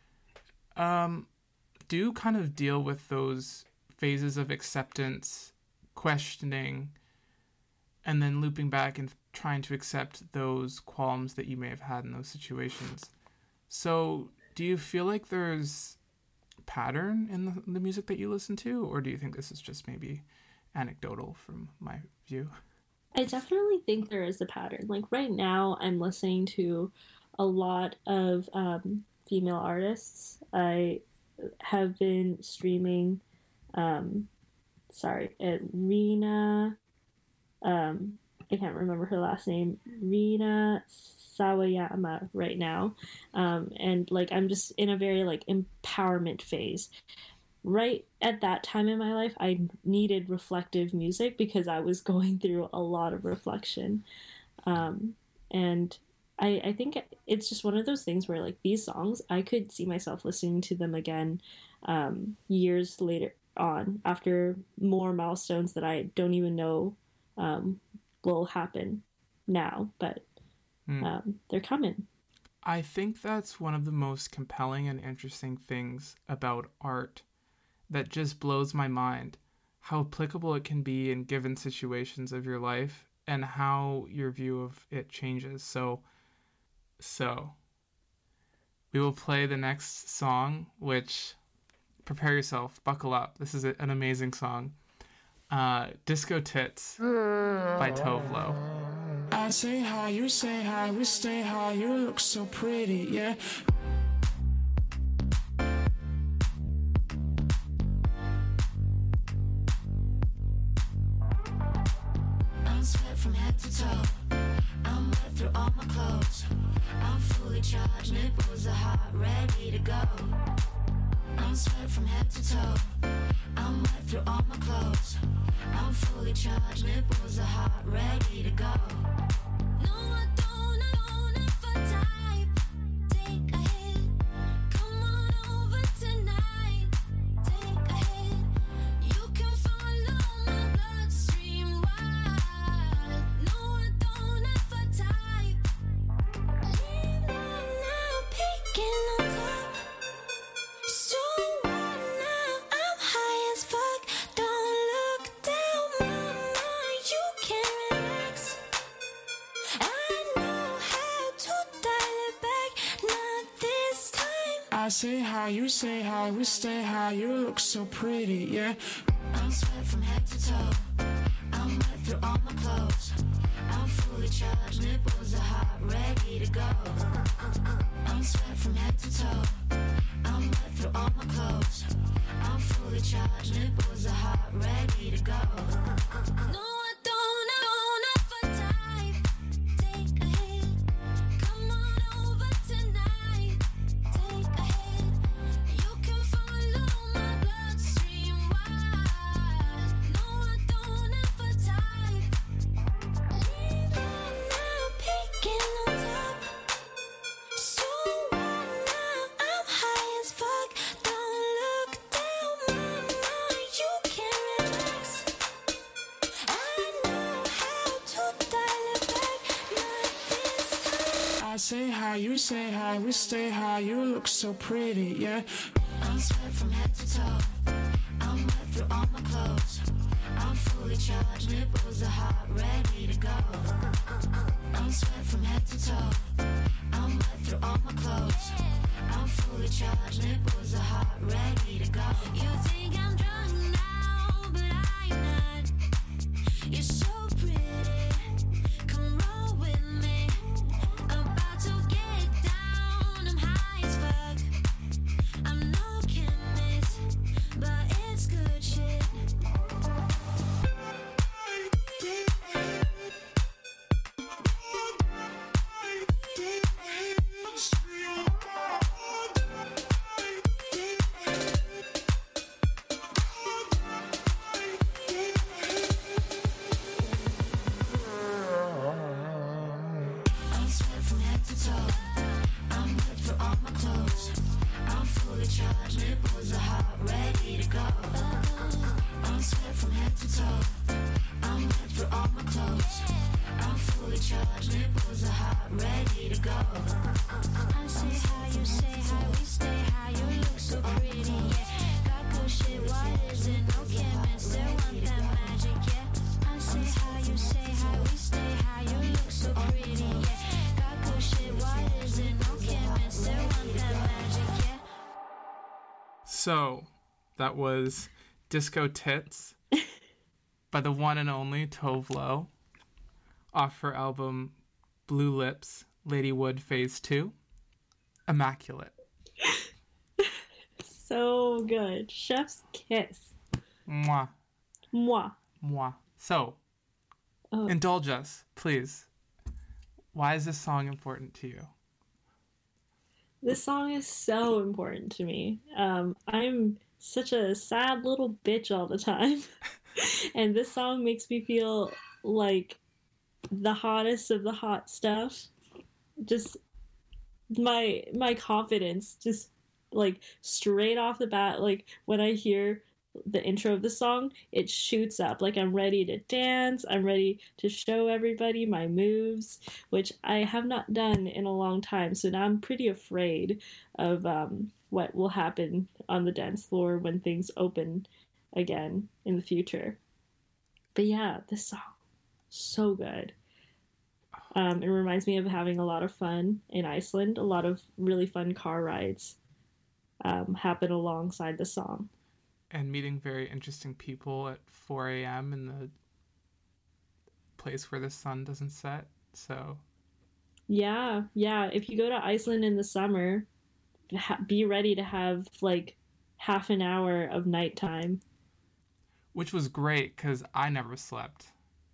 do kind of deal with those phases of acceptance, questioning, and then looping back and trying to accept those qualms that you may have had in those situations. So do you feel like there's a pattern in the music that you listen to, or do you think this is just maybe anecdotal from my view? I definitely think there is a pattern. Like right now, I'm listening to a lot of female artists. I have been streaming, Rina, I can't remember her last name, Rina Sawayama right now. And like, I'm just in a very like empowerment phase. Right at that time in my life, I needed reflective music because I was going through a lot of reflection. And I think it's just one of those things where like these songs, I could see myself listening to them again years later on after more milestones that I don't even know will happen now, but they're coming. I think that's one of the most compelling and interesting things about art that just blows my mind, how applicable it can be in given situations of your life and how your view of it changes. So we will play the next song, which, prepare yourself, buckle up. This is an amazing song. Disco Tits by Tove Lo. I say hi, you say hi, we stay high, you look so pretty, yeah. I'm sweat from head to toe, I'm wet through all my clothes, I'm fully charged, nipples are hot, ready to go. I'm sweat from head to toe, I'm wet through all my clothes, I'm fully charged, nipples are hot, ready to go. No, I don't ever type. Take a hit, come on over tonight. Take a hit, you can follow my bloodstream wild. No, I don't ever type. Leave that now, peeking on top. So what now? I'm high as fuck. Don't look down, mama, you can relax. I know how to dial it back, not this time. I say hi, you say hi, we stay high, you look so pretty, yeah. I'm sweat from head to toe, I'm wet through all my clothes, I'm fully charged, nipples are hot, ready to go. I'm sweat from head to toe, I'm wet through all my clothes, I'm fully charged, nipples are hot, ready to go. No, I don't ever type. Take a hit, come on over tonight. Take a hit, you can follow my bloodstream wild. No, I don't ever type. Leave that now, peeking on top. So what now? I'm high as fuck. Don't look down, mama, you can relax. I know how to dial it back, not this time. I say hi, you say hi, we stay high, you look so pretty, yeah. I'm sweat from head to toe, I'm wet through all my clothes, I'm fully charged, nipples are hot, ready to go. I'm sweat from head to toe, I'm wet through all my clothes, I'm fully charged, nipples are hot, ready to go. You think I'm drunk now, but I'm not. You're so pretty, come roll with me. About to get down, I'm high as fuck. I'm no chemist, but it's good shit. I'm sweat from head to toe, I'm wet through all my clothes, I'm fully charged, nipples are hot, ready to go. I'm sweat from head to toe, I'm wet through all my clothes, I'm fully charged, nipples are hot, ready to go. I say hi, you say hi, we stay high, you look so pretty, yeah. Got good shit, what is it? No chemist, still want that magic, yeah. I say hi, you say hi, we stay high, you look so pretty, yeah. Got good shit, what is it? No chemist, still want that magic, yeah. So, that was Disco Tits by the one and only Tove Lo off her album Blue Lips, Lady Wood Phase 2. Immaculate. So good. Chef's kiss. Mwah. Moi. Mwah. So, Oh. indulge us, please. Why is this song important to you? This song is so important to me. I'm such a sad little bitch all the time. And this song makes me feel like the hottest of the hot stuff. just my confidence just like straight off the bat, like when I hear the intro of the song, it shoots up. Like I'm ready to dance, I'm ready to show everybody my moves, which I have not done in a long time, so now I'm pretty afraid of what will happen on the dance floor when things open again in the future. But yeah, this song, so good. It reminds me of having a lot of fun in Iceland. A lot of really fun car rides happen alongside the song. And meeting very interesting people at 4 a.m. in the place where the sun doesn't set. So, yeah. If you go to Iceland in the summer, be ready to have like half an hour of nighttime. Which was great because I never slept.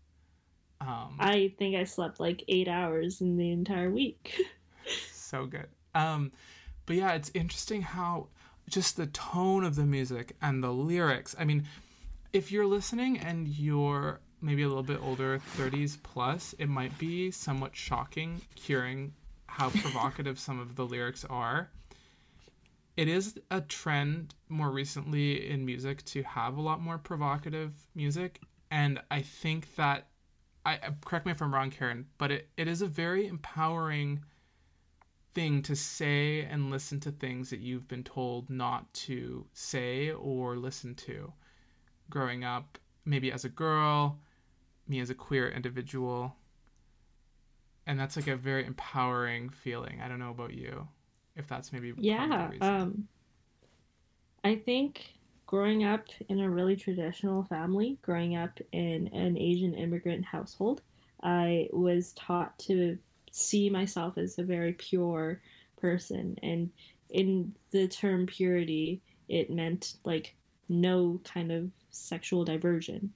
I think I slept like 8 hours in the entire week. So good. But yeah, it's interesting how just the tone of the music and the lyrics. I mean, if you're listening and you're maybe a little bit older, 30s plus, it might be somewhat shocking hearing how provocative some of the lyrics are. It is a trend more recently in music to have a lot more provocative music. And I think that, correct me if I'm wrong, Karen, but it is a very empowering thing to say and listen to things that you've been told not to say or listen to growing up, maybe as a girl, me as a queer individual. And that's like a very empowering feeling. I don't know about you, if that's maybe part of the reason. I think growing up in a really traditional family, growing up in an Asian immigrant household, I was taught to see myself as a very pure person. And in the term purity, it meant like no kind of sexual diversion.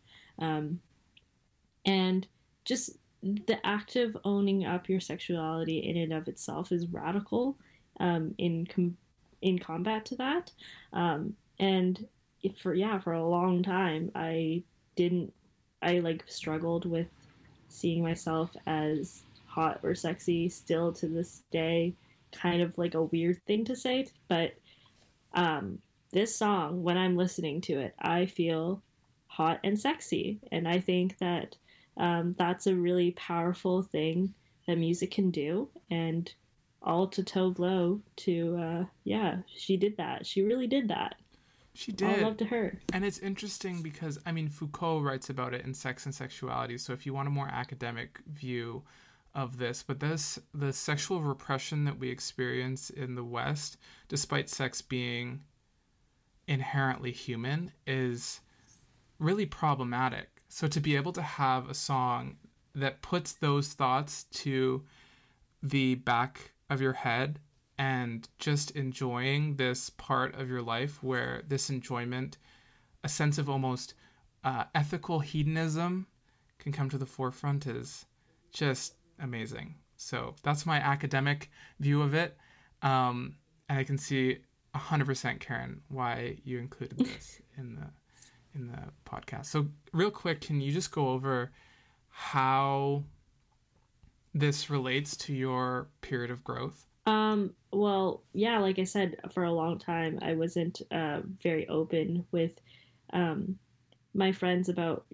And just the act of owning up your sexuality in and of itself is radical in combat to that. And for a long time, I struggled with seeing myself as hot or sexy. Still to this day, kind of like a weird thing to say, but this song, when I'm listening to it, I feel hot and sexy, and I think that that's a really powerful thing that music can do. And all to Tove Lo to she did that. She really did that. She did. All love to her. And it's interesting because, I mean, Foucault writes about it in Sex and Sexuality, so if you want a more academic view of this, but the sexual repression that we experience in the West, despite sex being inherently human, is really problematic. So to be able to have a song that puts those thoughts to the back of your head and just enjoying this part of your life where this enjoyment, a sense of almost ethical hedonism can come to the forefront is just amazing. So that's my academic view of it. And I can see 100%, Karen, why you included this in the podcast. So real quick, can you just go over how this relates to your period of growth? Well, yeah, like I said, for a long time, I wasn't very open with my friends about,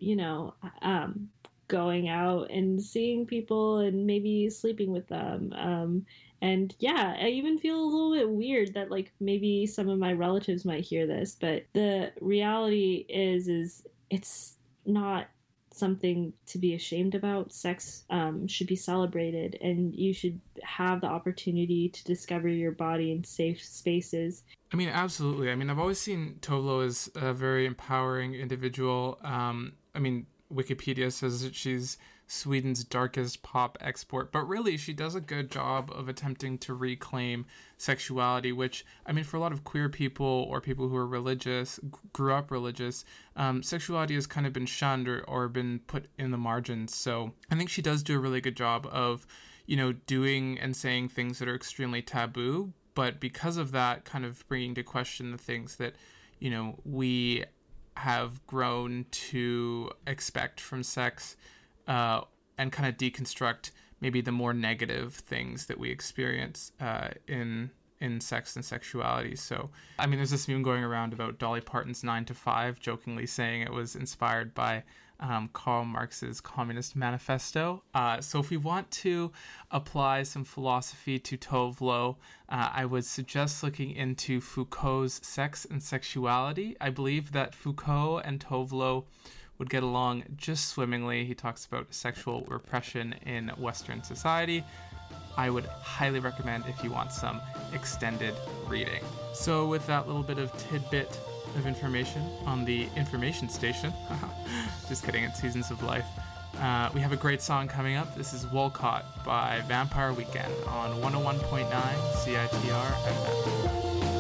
going out and seeing people and maybe sleeping with them. And yeah, I even feel a little bit weird that like maybe some of my relatives might hear this, but the reality is it's not something to be ashamed about. Sex should be celebrated, and you should have the opportunity to discover your body in safe spaces. I mean, absolutely. I mean, I've always seen Tove Lo as a very empowering individual. I mean, Wikipedia says that she's Sweden's darkest pop export, but really she does a good job of attempting to reclaim sexuality, which, I mean, for a lot of queer people or people who are religious, grew up religious, sexuality has kind of been shunned or been put in the margins. So I think she does do a really good job of, doing and saying things that are extremely taboo, but because of that, kind of bringing to question the things that, we have grown to expect from sex, and kind of deconstruct maybe the more negative things that we experience in sex and sexuality. So, I mean, there's this meme going around about Dolly Parton's 9 to 5, jokingly saying it was inspired by Karl Marx's Communist Manifesto. So if we want to apply some philosophy to Tove Lo, I would suggest looking into Foucault's Sex and Sexuality. I believe that Foucault and Tove Lo would get along just swimmingly. He talks about sexual repression in Western society. I would highly recommend if you want some extended reading. So with that little bit of tidbit of information on the information station, just kidding, it's Seasons of Life, we have a great song coming up. This is Walcott by Vampire Weekend on 101.9 CITR FM.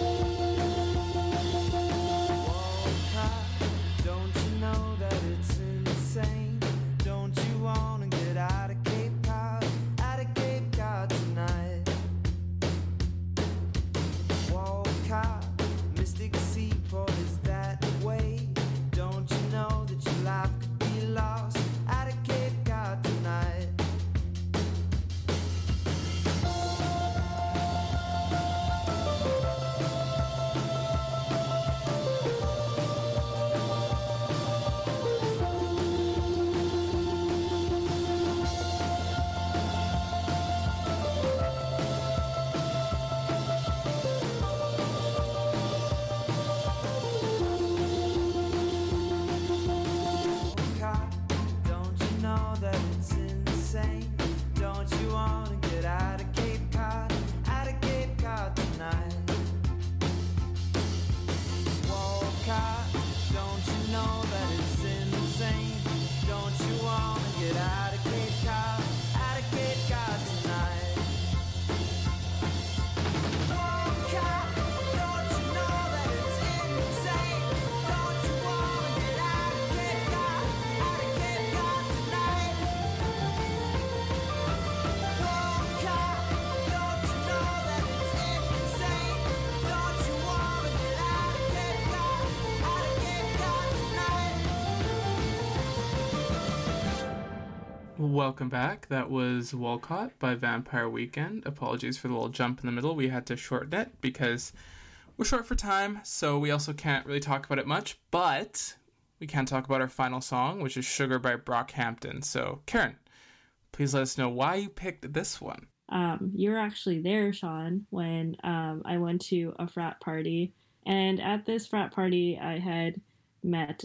Welcome back. That was Walcott by Vampire Weekend. Apologies for the little jump in the middle. We had to shorten it because we're short for time, so we also can't really talk about it much, but we can talk about our final song, which is Sugar by Brockhampton. So, Karen, please let us know why you picked this one. You were actually there, Sean, when I went to a frat party, and at this frat party, I had met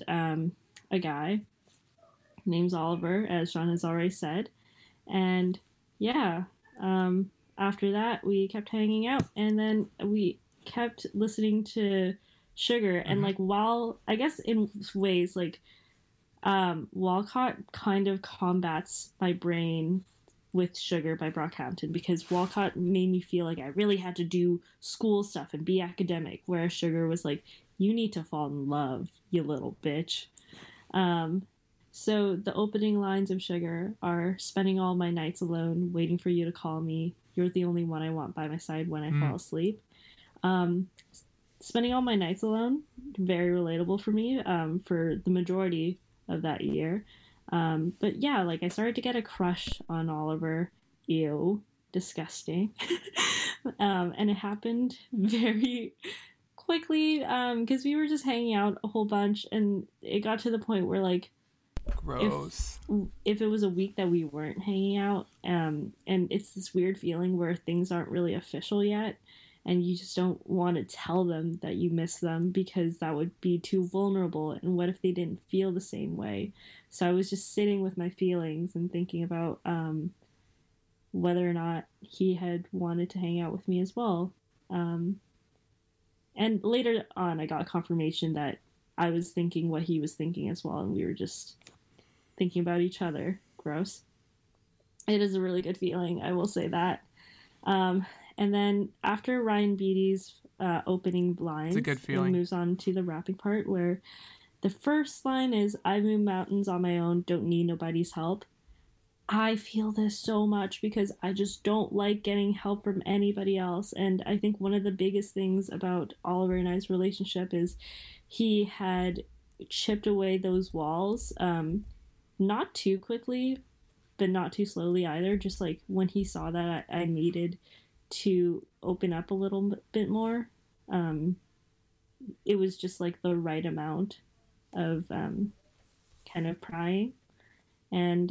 a guy. Name's Oliver, as Sean has already said. And yeah, after that, we kept hanging out, and then we kept listening to Sugar. And like, while I guess in ways like Walcott kind of combats my brain with Sugar by Brockhampton, because Walcott made me feel like I really had to do school stuff and be academic, whereas Sugar was like, you need to fall in love, you little bitch. So the opening lines of Sugar are, spending all my nights alone, waiting for you to call me. You're the only one I want by my side when I fall asleep. Spending all my nights alone, very relatable for me for the majority of that year. But yeah, like, I started to get a crush on Oliver. Ew, disgusting. And it happened very quickly because we were just hanging out a whole bunch, and it got to the point where, like, gross. If it was a week that we weren't hanging out, and it's this weird feeling where things aren't really official yet, and you just don't want to tell them that you miss them because that would be too vulnerable, and what if they didn't feel the same way? So I was just sitting with my feelings and thinking about whether or not he had wanted to hang out with me as well. And later on, I got confirmation that I was thinking what he was thinking as well, and we were just thinking about each other. Gross. It is a really good feeling, I will say that. And then after Ryan Beatty's opening lines, it's a good feeling. It moves on to the rapping part, where the first line is, I move mountains on my own, don't need nobody's help. I feel this so much because I just don't like getting help from anybody else. And I think one of the biggest things about Oliver and I's relationship is he had chipped away those walls, not too quickly, but not too slowly either. Just like when he saw that I needed to open up a little bit more, it was just like the right amount of kind of prying. And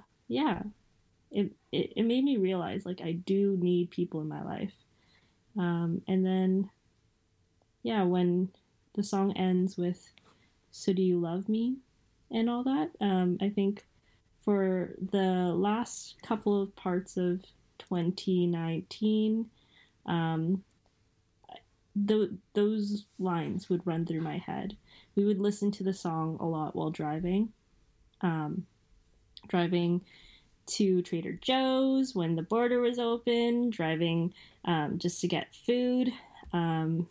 it made me realize like I do need people in my life. And then when the song ends with "So do you love me?" and all that, I think for the last couple of parts of 2019, those lines would run through my head. We would listen to the song a lot while driving to Trader Joe's when the border was open, driving just to get food, and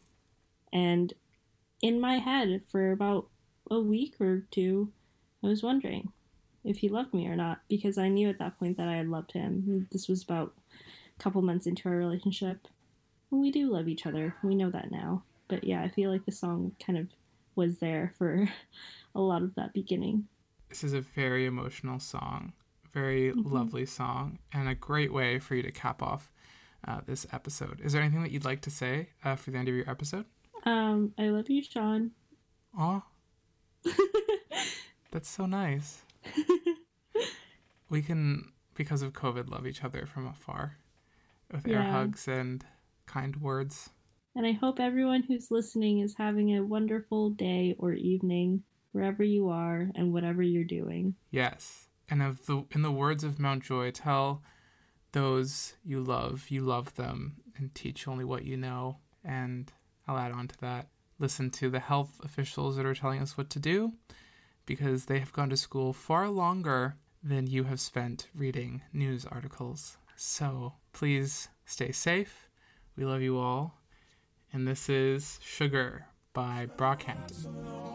in my head for about a week or two, I was wondering if he loved me or not, because I knew at that point that I had loved him. This was about a couple months into our relationship. We do love each other. We know that now. But yeah, I feel like the song kind of was there for a lot of that beginning. This is a very emotional song, very lovely song, and a great way for you to cap off this episode. Is there anything that you'd like to say for the end of your episode? I love you, Sean. Aw. That's so nice. We can, because of COVID, love each other from afar with air hugs and kind words. And I hope everyone who's listening is having a wonderful day or evening wherever you are and whatever you're doing. Yes. And in the words of Mountjoy, tell those you love them, and teach only what you know. And I'll add on to that. Listen to the health officials that are telling us what to do, because they have gone to school far longer than you have spent reading news articles. So please stay safe. We love you all. And this is Sugar by Brockhampton.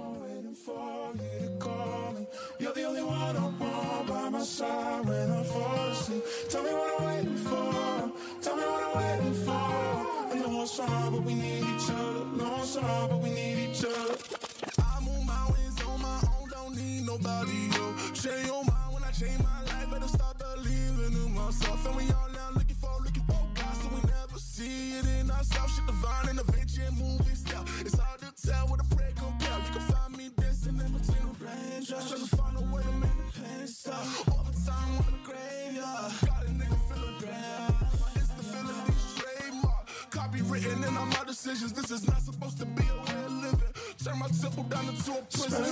You're the only one I want by my side when I fall asleep. Tell me what I'm waiting for. Tell me what I'm waiting for. I know it's hard, but we need each other. No, it's hard, but we need each other. I move mountains on my own, don't need nobody, yo. Change your mind when I change my life. Better start believing in myself. And we all now looking for God, so we never see it in ourselves. Shit divine and adventure moving style. It's hard to tell what a prayer compare. You can find me dancing in between the raindrops, trying to find a way to make the pain stop. Overtime on the graveyard, got a nigga feeling bad. My instability's trademark, copywritten in all my decisions. This is not supposed to be a way of living. Turn my temple down into a prison.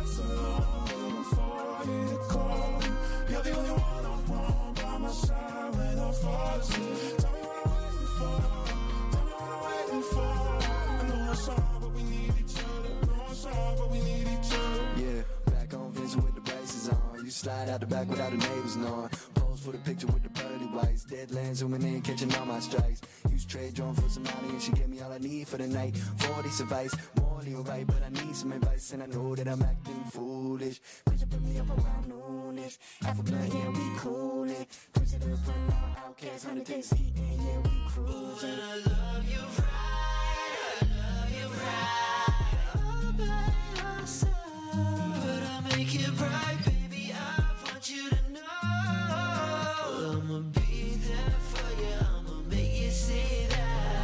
You're the only one I want by my side when I fall asleep. Tell me what I'm waiting for. Tell me what I'm waiting for. I know it's hard, but we need each other. I know it's hard, but we need each other. Yeah, back on Vincent with the braces on. You slide out the back without the neighbors knowing. Pose for the picture with the pearly whites. Deadlands zooming in, catching all my strikes. Use trade drone for some money and she gave me all I need for the night. 40 advice, morally alright, but I need some advice and I know that I'm acting foolish. Push it, put me up around noonish. Half a blunt, yeah, we coolin'. Push it up, run out, outcasts, 100 days heatin', yeah, we cruising. I love you right, I love you right. All by myself, but I make it right, baby. I want you to know I'ma be there for you. I'ma make you see that.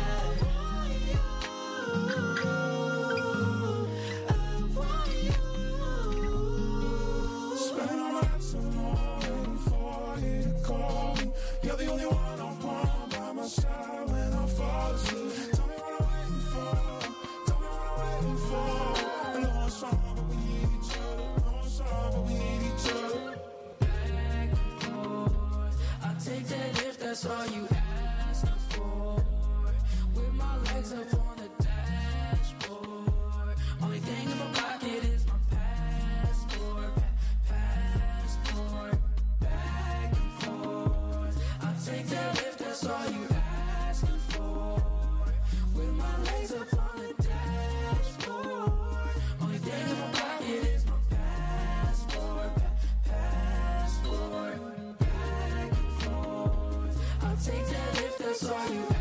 You're the only one I want by my side when I fall asleep. Tell me what I'm waiting for. Tell me what I'm waiting for. I know it's hard, but we need each other. I know it's hard, but we need each other. Back and forth, I'll take that if that's all you ask for. With my legs up on the dashboard. Only thing in my pocket is my passport. Passport. Back and forth, I'll take that if that's all you asking for. With my legs up on the dashboard. Only thing in my pocket is my passport. Passport. Back and forth, I'll take that if that's all you